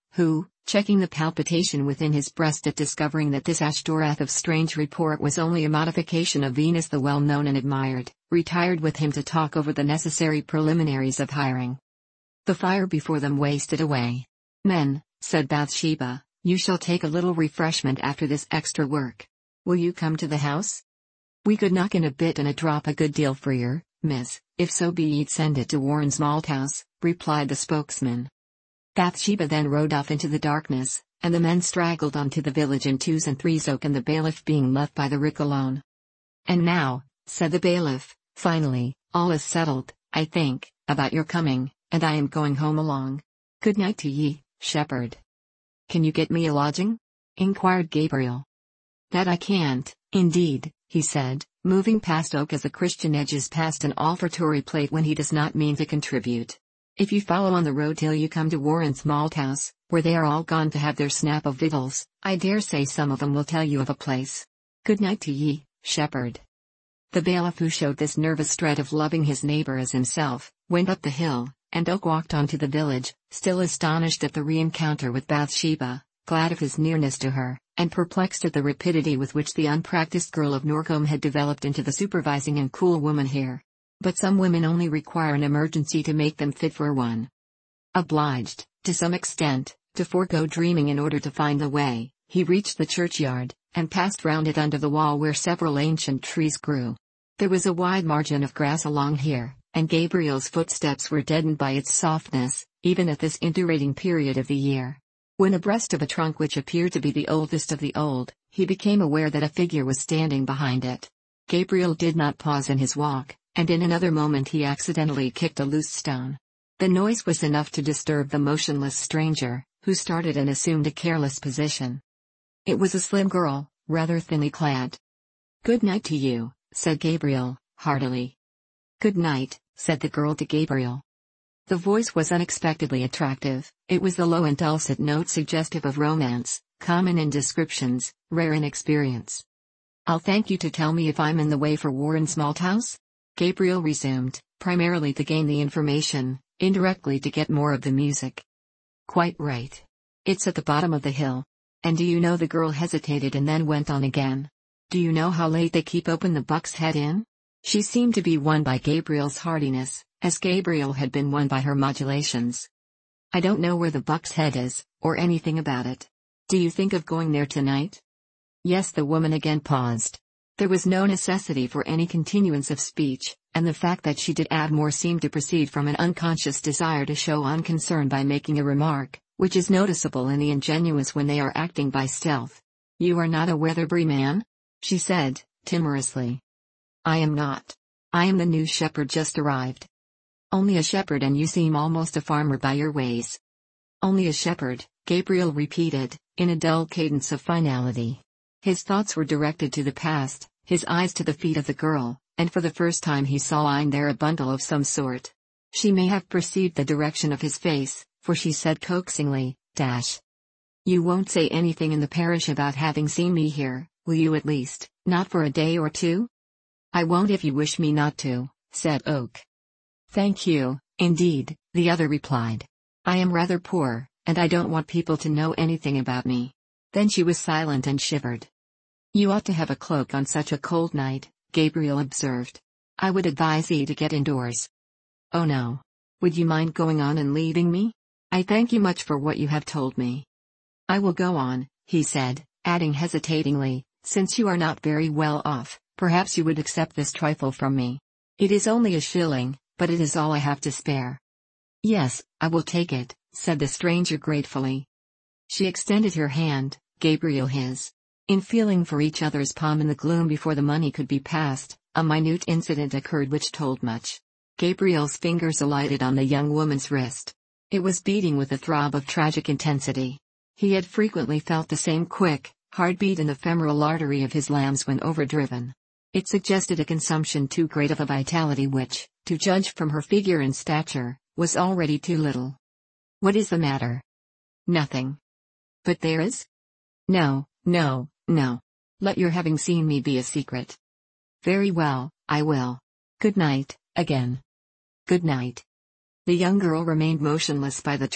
who, checking the palpitation within his breast at discovering that this Ashtoreth of strange report was only a modification of Venus the well-known and admired, retired with him to talk over the necessary preliminaries of hiring. The fire before them wasted away. "Men," said Bathsheba, "you shall take a little refreshment after this extra work. Will you come to the house? We could knock in a bit and a drop a good deal for yer, miss, if so be ye'd send it to Warren's Malthouse," replied the spokesman. Bathsheba then rode off into the darkness, and the men straggled onto the village in twos and threes, Oak and the bailiff being left by the rick alone. "And now," said the bailiff, finally, "all is settled, I think, about your coming, and I am going home along. Good night to ye, shepherd." "Can you get me a lodging?" inquired Gabriel. "That I can't, indeed," he said, moving past Oak as a Christian edges past an offertory plate when he does not mean to contribute. "If you follow on the road till you come to Warren's Malthouse, where they are all gone to have their snap of victuals, I dare say some of them will tell you of a place. Good night to ye, shepherd." The bailiff, who showed this nervous dread of loving his neighbor as himself, went up the hill, and Oak walked on to the village, still astonished at the re-encounter with Bathsheba, glad of his nearness to her, and perplexed at the rapidity with which the unpracticed girl of Norcombe had developed into the supervising and cool woman here. But some women only require an emergency to make them fit for one. Obliged, to some extent, to forego dreaming in order to find the way, he reached the churchyard, and passed round it under the wall where several ancient trees grew. There was a wide margin of grass along here, and Gabriel's footsteps were deadened by its softness, even at this indurating period of the year. When abreast of a trunk which appeared to be the oldest of the old, he became aware that a figure was standing behind it. Gabriel did not pause in his walk, and in another moment he accidentally kicked a loose stone. The noise was enough to disturb the motionless stranger, who started and assumed a careless position. It was a slim girl, rather thinly clad. "Good night to you," said Gabriel, heartily. "Good night," said the girl to Gabriel. The voice was unexpectedly attractive. It was the low and dulcet note suggestive of romance, common in descriptions, rare in experience. "I'll thank you to tell me if I'm in the way for Warren's Malthouse?" Gabriel resumed, primarily to gain the information, indirectly to get more of the music. "Quite right. It's at the bottom of the hill. And do you know," the girl hesitated and then went on again, "do you know how late they keep open the Buck's Head Inn?" She seemed to be won by Gabriel's heartiness, as Gabriel had been won by her modulations. "I don't know where the Buck's Head is, or anything about it. Do you think of going there tonight?" "Yes." The woman again paused. There was no necessity for any continuance of speech, and the fact that she did add more seemed to proceed from an unconscious desire to show unconcern by making a remark, which is noticeable in the ingenuous when they are acting by stealth. "You are not a Weatherbury man?" she said, timorously. "I am not. I am the new shepherd just arrived." "Only a shepherd, and you seem almost a farmer by your ways." "Only a shepherd," Gabriel repeated, in a dull cadence of finality. His thoughts were directed to the past, his eyes to the feet of the girl, and for the first time he saw lying there a bundle of some sort. She may have perceived the direction of his face, for she said coaxingly, Dash. "You won't say anything in the parish about having seen me here, will you, at least, not for a day or two?" "I won't if you wish me not to," said Oak. "Thank you, indeed," the other replied. "I am rather poor, and I don't want people to know anything about me." Then she was silent and shivered. "You ought to have a cloak on such a cold night," Gabriel observed. "I would advise ye to get indoors." "Oh no. Would you mind going on and leaving me? I thank you much for what you have told me." "I will go on," he said, adding hesitatingly, "since you are not very well off, perhaps you would accept this trifle from me. It is only a shilling, but it is all I have to spare." "Yes, I will take it," said the stranger gratefully. She extended her hand, Gabriel his. In feeling for each other's palm in the gloom before the money could be passed, a minute incident occurred which told much. Gabriel's fingers alighted on the young woman's wrist. It was beating with a throb of tragic intensity. He had frequently felt the same quick, hard beat in the femoral artery of his lambs when overdriven. It suggested a consumption too great of a vitality which, to judge from her figure and stature, was already too little. "What is the matter?" "Nothing." "But there is?" "No, no, no. Let your having seen me be a secret." "Very well, I will. Good night, again." "Good night." The young girl remained motionless by the tree,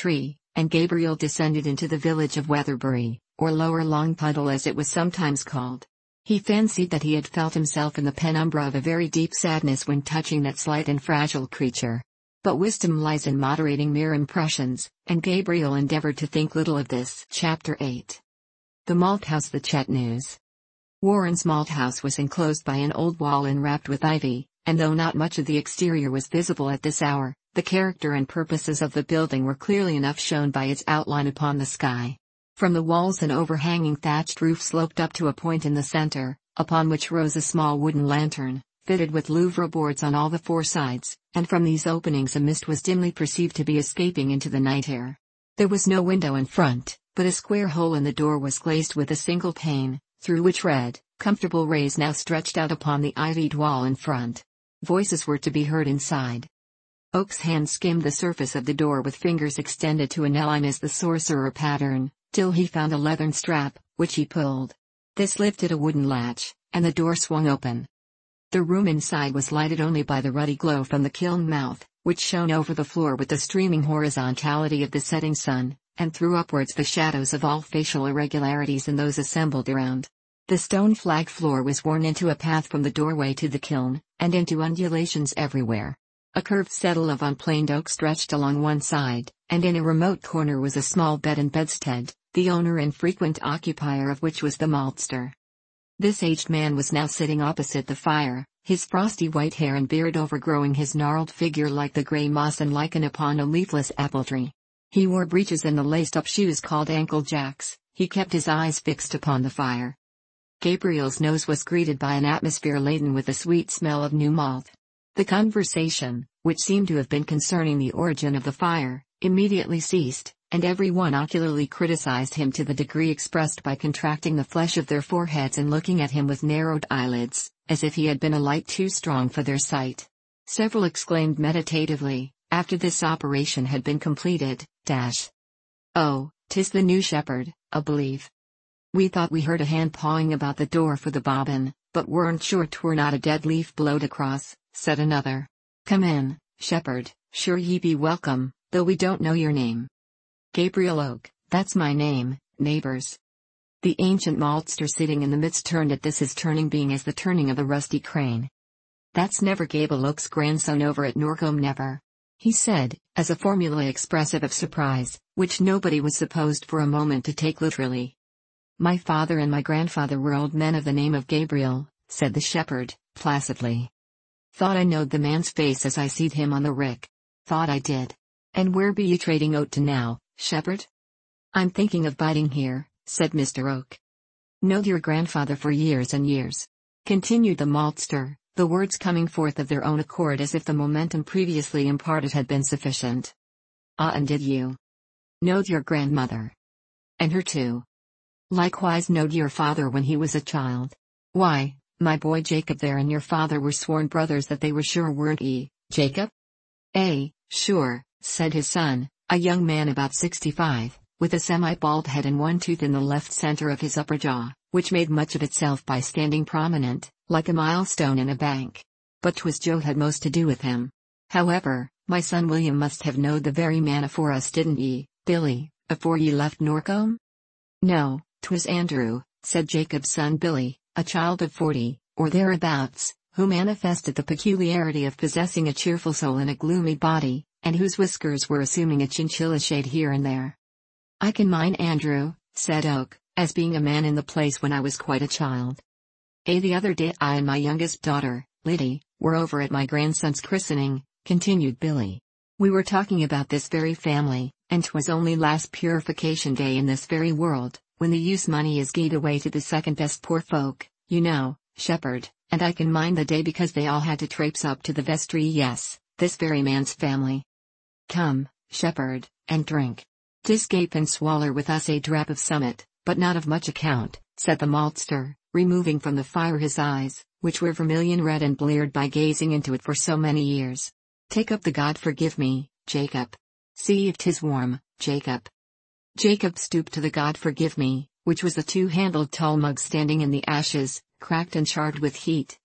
and Gabriel descended into the village of Weatherbury, or Lower Longpuddle as it was sometimes called. He fancied that he had felt himself in the penumbra of a very deep sadness when touching that slight and fragile creature. But wisdom lies in moderating mere impressions, and Gabriel endeavored to think little of this. Chapter eight. The Malt House. The Chet News. Warren's Malt House was enclosed by an old wall enwrapped with ivy, and though not much of the exterior was visible at this hour, the character and purposes of the building were clearly enough shown by its outline upon the sky. From the walls an overhanging thatched roof sloped up to a point in the center, upon which rose a small wooden lantern, fitted with louvre boards on all the four sides, and from these openings a mist was dimly perceived to be escaping into the night air. There was no window in front, but a square hole in the door was glazed with a single pane, through which red, comfortable rays now stretched out upon the ivied wall in front. Voices were to be heard inside. Oak's hand skimmed the surface of the door with fingers extended to an as the sorcerer pattern, till he found a leathern strap, which he pulled. This lifted a wooden latch, and the door swung open. The room inside was lighted only by the ruddy glow from the kiln mouth, which shone over the floor with the streaming horizontality of the setting sun, and threw upwards the shadows of all facial irregularities in those assembled around. The stone flag floor was worn into a path from the doorway to the kiln, and into undulations everywhere. A curved settle of unplaned oak stretched along one side, and in a remote corner was a small bed and bedstead, the owner and frequent occupier of which was the maltster. This aged man was now sitting opposite the fire, his frosty white hair and beard overgrowing his gnarled figure like the grey moss and lichen upon a leafless apple tree. He wore breeches and the laced-up shoes called ankle jacks. He kept his eyes fixed upon the fire. Gabriel's nose was greeted by an atmosphere laden with the sweet smell of new malt. The conversation, which seemed to have been concerning the origin of the fire, immediately ceased, and every one ocularly criticized him to the degree expressed by contracting the flesh of their foreheads and looking at him with narrowed eyelids, as if he had been a light too strong for their sight. Several exclaimed meditatively, after this operation had been completed, dash. "Oh, 'tis the new shepherd, I believe. We thought we heard a hand pawing about the door for the bobbin, but weren't sure 'twere not a dead leaf blowed across," said another. "Come in, shepherd, sure ye be welcome, though we don't know your name." "Gabriel Oak, that's my name, neighbors." The ancient maltster sitting in the midst turned at this, his turning being as the turning of a rusty crane. "That's never Gable Oak's grandson over at Norcombe, never," he said, as a formula expressive of surprise, which nobody was supposed for a moment to take literally. "My father and my grandfather were old men of the name of Gabriel," said the shepherd, placidly. "Thought I knowed the man's face as I seed him on the rick. Thought I did. And where be you trading out to now, shepherd?" "I'm thinking of biding here," said Mister Oak. "Knowed your grandfather for years and years," continued the maltster, the words coming forth of their own accord as if the momentum previously imparted had been sufficient. "Ah, and did you? Knowed your grandmother? And her too? Likewise knowed your father when he was a child? Why, my boy Jacob there and your father were sworn brothers that they were sure, weren't ye, Jacob?" "Eh, sure," said his son, a young man about sixty-five, with a semi-bald head and one tooth in the left center of his upper jaw, which made much of itself by standing prominent, like a milestone in a bank. "But 'twas Joe had most to do with him. However, my son William must have knowed the very man afore us, didn't ye, Billy, afore ye left Norcombe?" "No, 'twas Andrew," said Jacob's son Billy, a child of forty, or thereabouts, who manifested the peculiarity of possessing a cheerful soul in a gloomy body, and whose whiskers were assuming a chinchilla shade here and there. "I can mind Andrew," said Oak, "as being a man in the place when I was quite a child. Eh, the other day I and my youngest daughter, Liddy, were over at my grandson's christening," continued Billy. "We were talking about this very family, and 'twas only last purification day in this very world, when the use money is gied away to the second best poor folk, you know, shepherd, and I can mind the day because they all had to traipse up to the vestry, yes, this very man's family. Come, shepherd, and drink. 'Tis gape and swaller with us a drap of summit, but not of much account," said the maltster, removing from the fire his eyes, which were vermilion red and bleared by gazing into it for so many years. "Take up the God forgive me, Jacob. See if 'tis warm, Jacob." Jacob stooped to the God forgive me, which was a two-handled tall mug standing in the ashes, cracked and charred with heat,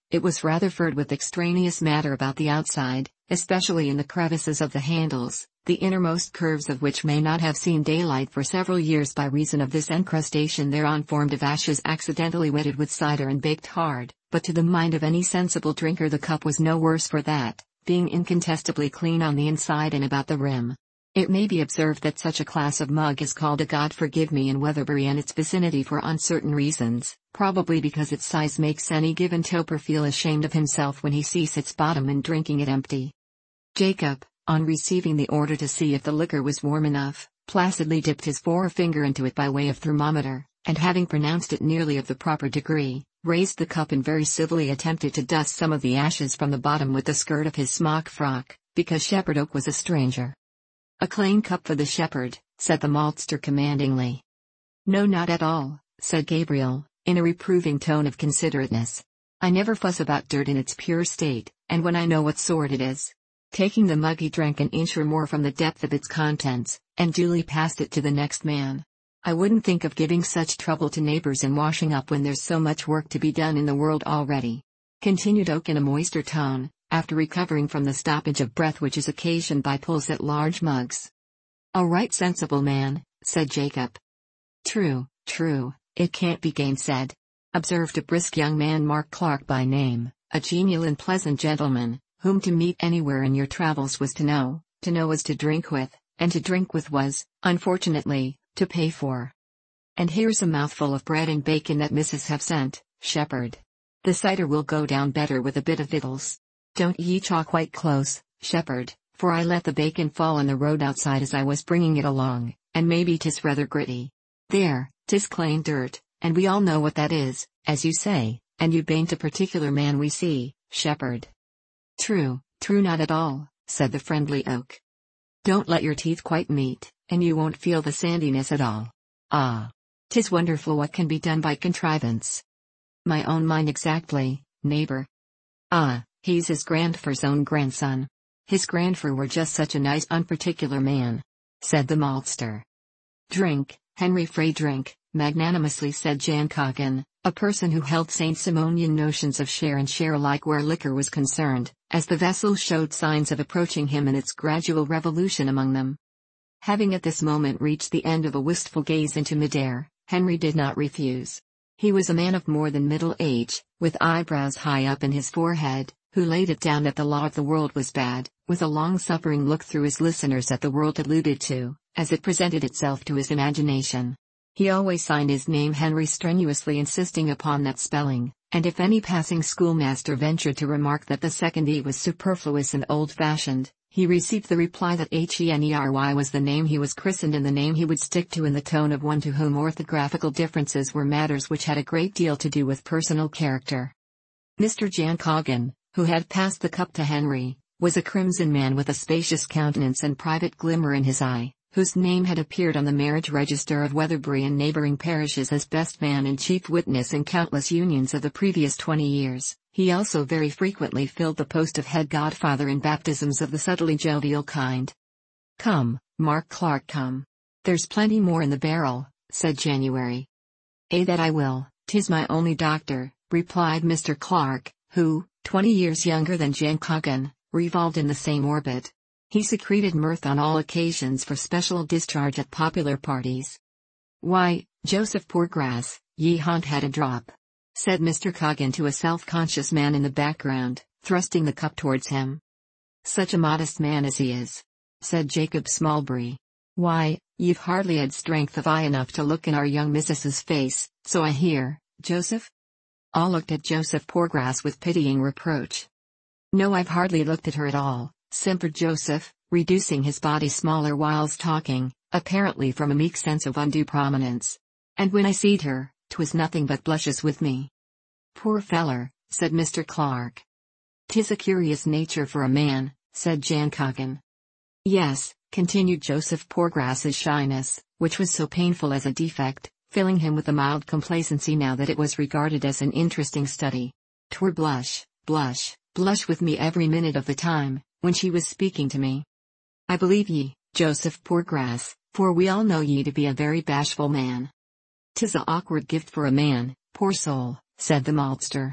It was rather furred with extraneous matter about the outside, especially in the crevices of the handles, the innermost curves of which may not have seen daylight for several years by reason of this encrustation thereon formed of ashes accidentally wetted with cider and baked hard, but to the mind of any sensible drinker the cup was no worse for that, being incontestably clean on the inside and about the rim. It may be observed that such a class of mug is called a God forgive me in Weatherbury and its vicinity for uncertain reasons, probably because its size makes any given toper feel ashamed of himself when he sees its bottom and drinking it empty. Jacob, on receiving the order to see if the liquor was warm enough, placidly dipped his forefinger into it by way of thermometer, and having pronounced it nearly of the proper degree, raised the cup and very civilly attempted to dust some of the ashes from the bottom with the skirt of his smock frock, because Shepherd Oak was a stranger. "A clean cup for the shepherd," said the maltster commandingly. "No, not at all," said Gabriel, in a reproving tone of considerateness. "I never fuss about dirt in its pure state, and when I know what sort it is." Taking the mug he drank an inch or more from the depth of its contents, and duly passed it to the next man. "I wouldn't think of giving such trouble to neighbors and washing up when there's so much work to be done in the world already," continued Oak in a moister tone, after recovering from the stoppage of breath which is occasioned by pulls at large mugs. "A right sensible man," said Jacob. "True, true, it can't be gainsaid," observed a brisk young man Mark Clark by name, a genial and pleasant gentleman, whom to meet anywhere in your travels was to know, to know was to drink with, and to drink with was, unfortunately, to pay for. "And here's a mouthful of bread and bacon that missus have sent, Shepherd. The cider will go down better with a bit of victuals. Don't ye chaw quite close, Shepherd, for I let the bacon fall in the road outside as I was bringing it along, and maybe 'tis rather gritty. There, 'tis clane dirt, and we all know what that is, as you say, and you bain't a particular man we see, Shepherd." "True, true not at all," said the friendly Oak. "Don't let your teeth quite meet, and you won't feel the sandiness at all. Ah! 'Tis wonderful what can be done by contrivance." "My own mind exactly, neighbor." "Ah, he's his grandfer's own grandson. His grandfer were just such a nice unparticular man," said the maltster. "Drink, Henry Frey, drink," magnanimously said Jan Coggan, a person who held Saint Simonian notions of share and share alike where liquor was concerned, as the vessel showed signs of approaching him in its gradual revolution among them. Having at this moment reached the end of a wistful gaze into midair, Henry did not refuse. He was a man of more than middle age, with eyebrows high up in his forehead, who laid it down that the law of the world was bad, with a long-suffering look through his listeners at the world alluded to, as it presented itself to his imagination. He always signed his name Henry, strenuously insisting upon that spelling, and if any passing schoolmaster ventured to remark that the second E was superfluous and old-fashioned, he received the reply that Henry was the name he was christened and the name he would stick to, in the tone of one to whom orthographical differences were matters which had a great deal to do with personal character. Mister Jan Coggan, who had passed the cup to Henry, was a crimson man with a spacious countenance and private glimmer in his eye, whose name had appeared on the marriage register of Weatherbury and neighboring parishes as best man and chief witness in countless unions of the previous twenty years. He also very frequently filled the post of head godfather in baptisms of the subtly jovial kind. "Come, Mark Clark, come. There's plenty more in the barrel," said January. "Eh, that I will, 'tis my only doctor," replied Mister Clark, who, twenty years younger than Jan Coggan, revolved in the same orbit. He secreted mirth on all occasions for special discharge at popular parties. "Why, Joseph Poorgrass, ye ha'n't had a drop," said Mister Coggan to a self-conscious man in the background, thrusting the cup towards him. "Such a modest man as he is," said Jacob Smallbury. "Why, you've hardly had strength of eye enough to look in our young missus's face, so I hear, Joseph?" All looked at Joseph Poorgrass with pitying reproach. "No, I've hardly looked at her at all," simpered Joseph, reducing his body smaller whilst talking, apparently from a meek sense of undue prominence. "And when I seed her, 'twas nothing but blushes with me." "Poor feller," said Mister Clark. "'Tis a curious nature for a man," said Jan Coggan. "Yes," continued Joseph Poorgrass's shyness, which was so painful as a defect, filling him with a mild complacency now that it was regarded as an interesting study. "'Twere blush, blush, blush with me every minute of the time, when she was speaking to me." "I believe ye, Joseph Poorgrass, for we all know ye to be a very bashful man." "'Tis a awkward gift for a man, poor soul," said the maltster.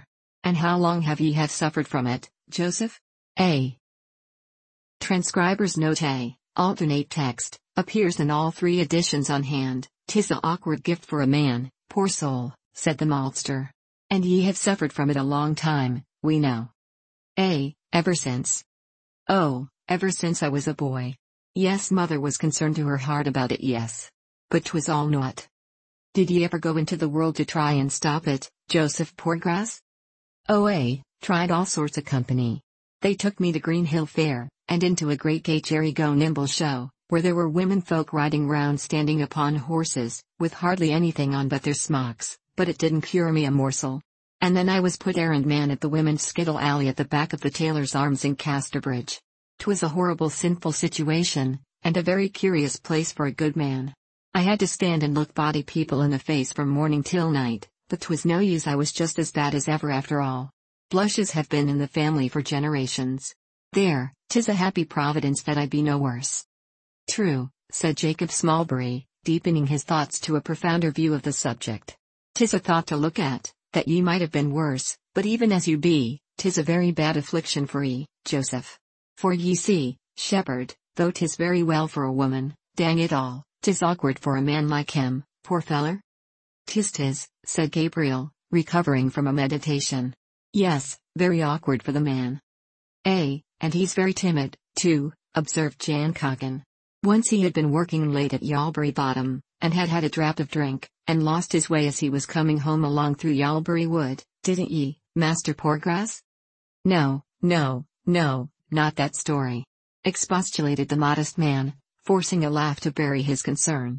And how long have ye have suffered from it, Joseph? A. Transcriber's note A, alternate text, appears in all three editions on hand. "'Tis a awkward gift for a man, poor soul," said the maltster. "And ye have suffered from it a long time, we know." A. Ever since. Oh, ever since I was a boy. Yes, mother was concerned to her heart about it, yes. But 'twas all naught. Did ye ever go into the world to try and stop it, Joseph Poorgrass? Oh, A. Tried all sorts of company. They took me to Greenhill Fair, and into a great gay cherry-go-nimble show, where there were women folk riding round standing upon horses, with hardly anything on but their smocks, but it didn't cure me a morsel. And then I was put errand man at the women's skittle alley at the back of the Tailor's Arms in Casterbridge. 'Twas a horrible sinful situation, and a very curious place for a good man. I had to stand and look body people in the face from morning till night, but 'twas no use, I was just as bad as ever after all. Blushes have been in the family for generations. There, 'tis a happy providence that I be no worse. True, said Jacob Smallbury, deepening his thoughts to a profounder view of the subject. 'Tis a thought to look at, that ye might have been worse, but even as you be, 'tis a very bad affliction for ye, Joseph. For ye see, shepherd, though 'tis very well for a woman, dang it all, 'tis awkward for a man like him, poor feller. 'Tis 'tis, said Gabriel, recovering from a meditation. Yes, very awkward for the man. A, and he's very timid, too, observed Jan Coggan. Once he had been working late at Yalbury Bottom, and had had a drap of drink, and lost his way as he was coming home along through Yalbury Wood, didn't ye, Master Poorgrass? No, no, no, not that story, expostulated the modest man, forcing a laugh to bury his concern.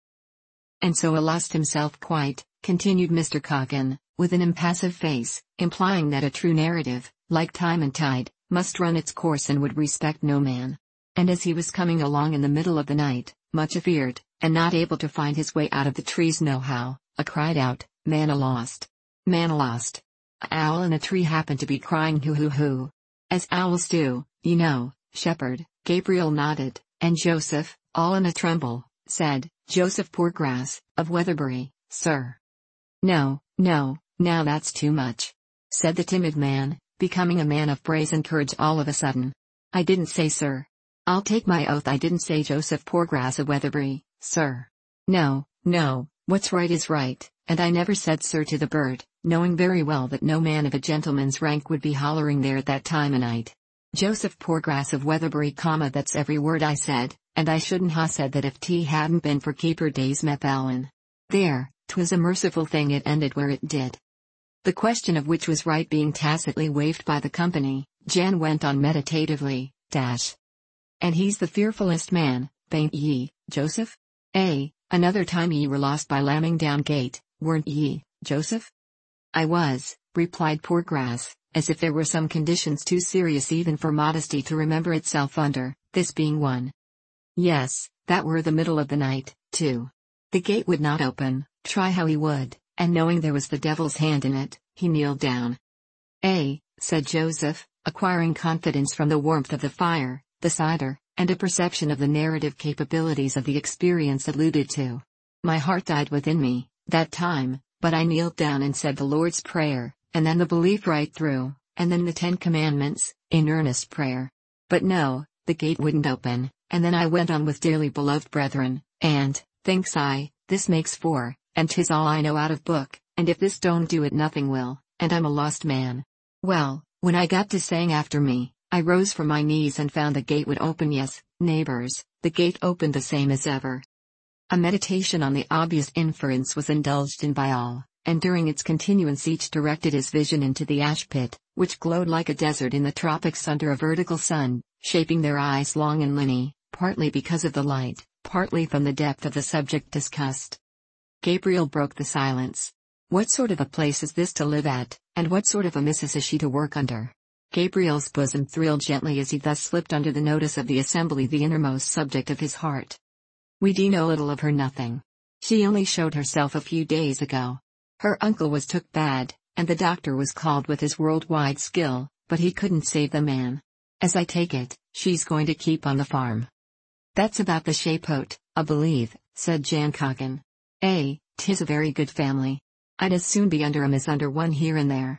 And so 'a lost himself quite, continued Mister Coggan, with an impassive face, implying that a true narrative, like time and tide, must run its course and would respect no man. And as he was coming along in the middle of the night, much afeard, and not able to find his way out of the trees nohow, a cried out, "Man a lost! Man a lost!" A owl in a tree happened to be crying hoo hoo hoo. As owls do, you know, shepherd. Gabriel nodded, and Joseph, all in a tremble, said, "Joseph Poorgrass, of Weatherbury, sir." "No, no, now that's too much," said the timid man, becoming a man of brazen courage all of a sudden. "I didn't say sir. I'll take my oath I didn't say Joseph Poorgrass of Weatherbury, sir. No, no, what's right is right, and I never said sir to the bird, knowing very well that no man of a gentleman's rank would be hollering there at that time o' night. Joseph Poorgrass of Weatherbury, comma, that's every word I said, and I shouldn't ha' said that if 't hadn't been for Keeper Days Mepalin. There, 'twas a merciful thing it ended where it did." The question of which was right being tacitly waived by the company, Jan went on meditatively, dash. "And he's the fearfullest man, bain't ye, Joseph? A, another time ye were lost by Lambingdown Gate, weren't ye, Joseph?" "I was," replied Poorgrass, as if there were some conditions too serious even for modesty to remember itself under, this being one. "Yes, that were the middle of the night, too. The gate would not open, try how he would, and knowing there was the devil's hand in it, he kneeled down." "A," said Joseph, acquiring confidence from the warmth of the fire, the cider, and a perception of the narrative capabilities of the experience alluded to. "My heart died within me, that time, but I kneeled down and said the Lord's Prayer, and then the belief right through, and then the Ten Commandments, in earnest prayer. But no, the gate wouldn't open, and then I went on with dearly beloved brethren, and, thinks I, this makes four, and 'tis all I know out of book, and if this don't do it nothing will, and I'm a lost man. Well, when I got to saying after me, I rose from my knees and found the gate would open. Yes, neighbors, the gate opened the same as ever." A meditation on the obvious inference was indulged in by all, and during its continuance each directed his vision into the ash pit, which glowed like a desert in the tropics under a vertical sun, shaping their eyes long and linny, partly because of the light, partly from the depth of the subject discussed. Gabriel broke the silence. "What sort of a place is this to live at, and what sort of a missus is she to work under?" Gabriel's bosom thrilled gently as he thus slipped under the notice of the assembly the innermost subject of his heart. "We do know little of her, nothing. She only showed herself a few days ago. Her uncle was took bad, and the doctor was called with his worldwide skill, but he couldn't save the man. As I take it, she's going to keep on the farm." "That's about the shape o't, I believe," said Jan Coggan. "A, 'tis a very good family. I'd as soon be under 'em as under one here and there.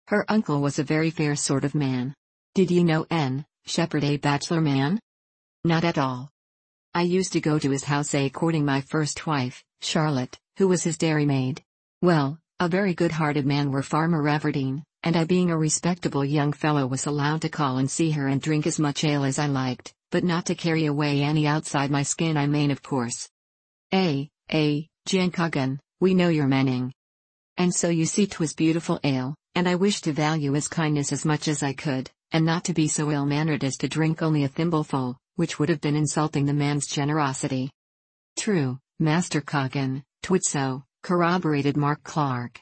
Her uncle was a very fair sort of man. Did you know N. Shepherd, a bachelor man? Not at all. I used to go to his house a courting my first wife, Charlotte, who was his dairymaid. Well, a very good-hearted man were Farmer Everdene, and I being a respectable young fellow was allowed to call and see her and drink as much ale as I liked, but not to carry away any outside my skin I main of course. Eh, eh, Jan Coggan, we know your meaning. And so you see 'twas beautiful ale, and I wished to value his kindness as much as I could, and not to be so ill-mannered as to drink only a thimbleful, which would have been insulting the man's generosity. True, Master Coggan, 'twould so, corroborated Mark Clark.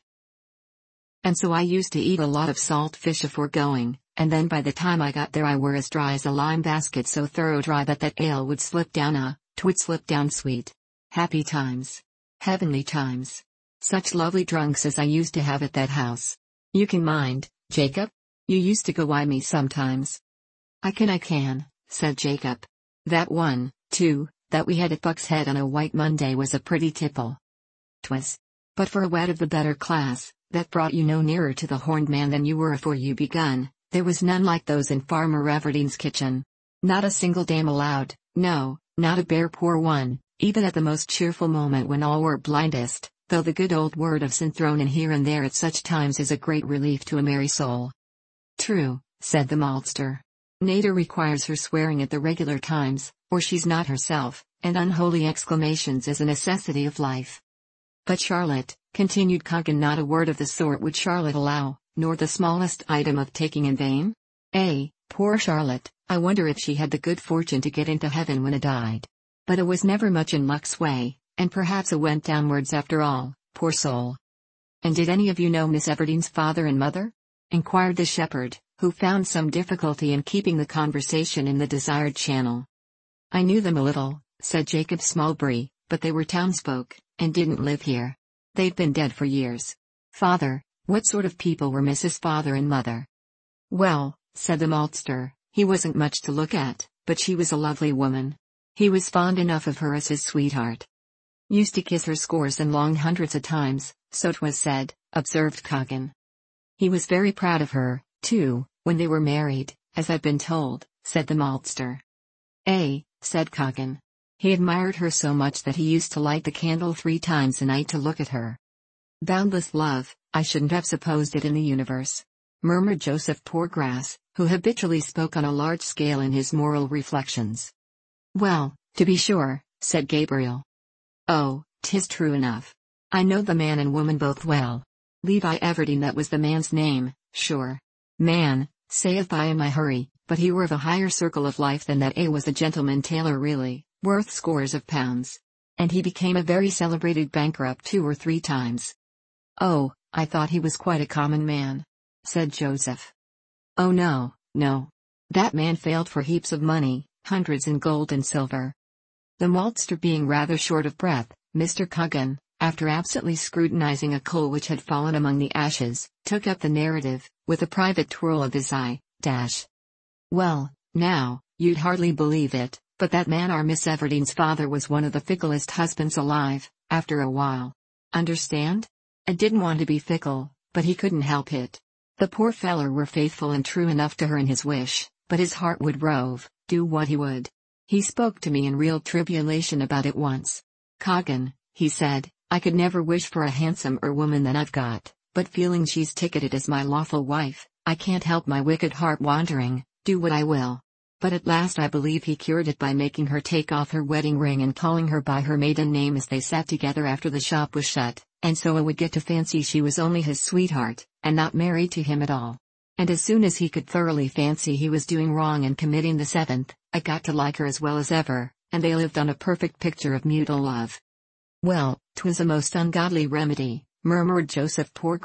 And so I used to eat a lot of salt fish afore going, and then by the time I got there I were as dry as a lime basket, so thorough dry that that ale would slip down a, 'twould slip down sweet. Happy times. Heavenly times. Such lovely drunks as I used to have at that house. You can mind, Jacob? You used to go wi' me sometimes. I can I can, said Jacob. That one, too, that we had at Buck's Head on a White Monday was a pretty tipple. 'Twas. But for a wet of the better class, that brought you no nearer to the horned man than you were afore you begun, there was none like those in Farmer Everdene's kitchen. Not a single dame allowed, no, not a bare poor one, even at the most cheerful moment when all were blindest, though the good old word of sin thrown in here and there at such times is a great relief to a merry soul. True, said the maltster. Nature requires her swearing at the regular times, or she's not herself, and unholy exclamations is a necessity of life. But Charlotte, continued Coggan, not a word of the sort would Charlotte allow, nor the smallest item of taking in vain? Eh, poor Charlotte, I wonder if she had the good fortune to get into heaven when a died. But it was never much in luck's way, and perhaps it went downwards after all, poor soul. And did any of you know Miss Everdene's father and mother? Inquired the shepherd, who found some difficulty in keeping the conversation in the desired channel. I knew them a little, said Jacob Smallbury, but they were townsfolk, and didn't live here. They've been dead for years. Father, what sort of people were Missus Father and Mother? Well, said the maltster, he wasn't much to look at, but she was a lovely woman. He was fond enough of her as his sweetheart. Used to kiss her scores and long hundreds of times, so 'twas said, observed Coggan. He was very proud of her, too, when they were married, as I've been told, said the maltster. Eh, said Coggan. He admired her so much that he used to light the candle three times a night to look at her. Boundless love, I shouldn't have supposed it in the universe, murmured Joseph Poorgrass, who habitually spoke on a large scale in his moral reflections. Well, to be sure, said Gabriel. Oh, 'tis true enough. I know the man and woman both well. Levi Everdene, that was the man's name, sure. Man, saith I in my hurry, but he were of a higher circle of life than that. A was a gentleman tailor really, worth scores of pounds. And he became a very celebrated bankrupt two or three times. Oh, I thought he was quite a common man, said Joseph. Oh no, no. That man failed for heaps of money, hundreds in gold and silver. The maltster being rather short of breath, Mister Coggan, after absently scrutinizing a coal which had fallen among the ashes, took up the narrative, with a private twirl of his eye, dash. Well, now, you'd hardly believe it, but that man our Miss Everdene's father was one of the ficklest husbands alive, after a while. Understand? I didn't want to be fickle, but he couldn't help it. The poor feller were faithful and true enough to her in his wish, but his heart would rove, do what he would. He spoke to me in real tribulation about it once. Coggan, he said, I could never wish for a handsomer woman than I've got, but feeling she's ticketed as my lawful wife, I can't help my wicked heart wandering, do what I will. But at last I believe he cured it by making her take off her wedding ring and calling her by her maiden name as they sat together after the shop was shut, and so I would get to fancy she was only his sweetheart, and not married to him at all. And as soon as he could thoroughly fancy he was doing wrong and committing the seventh, I got to like her as well as ever, and they lived on a perfect picture of mutual love. Well, 'twas a most ungodly remedy, murmured Joseph Poor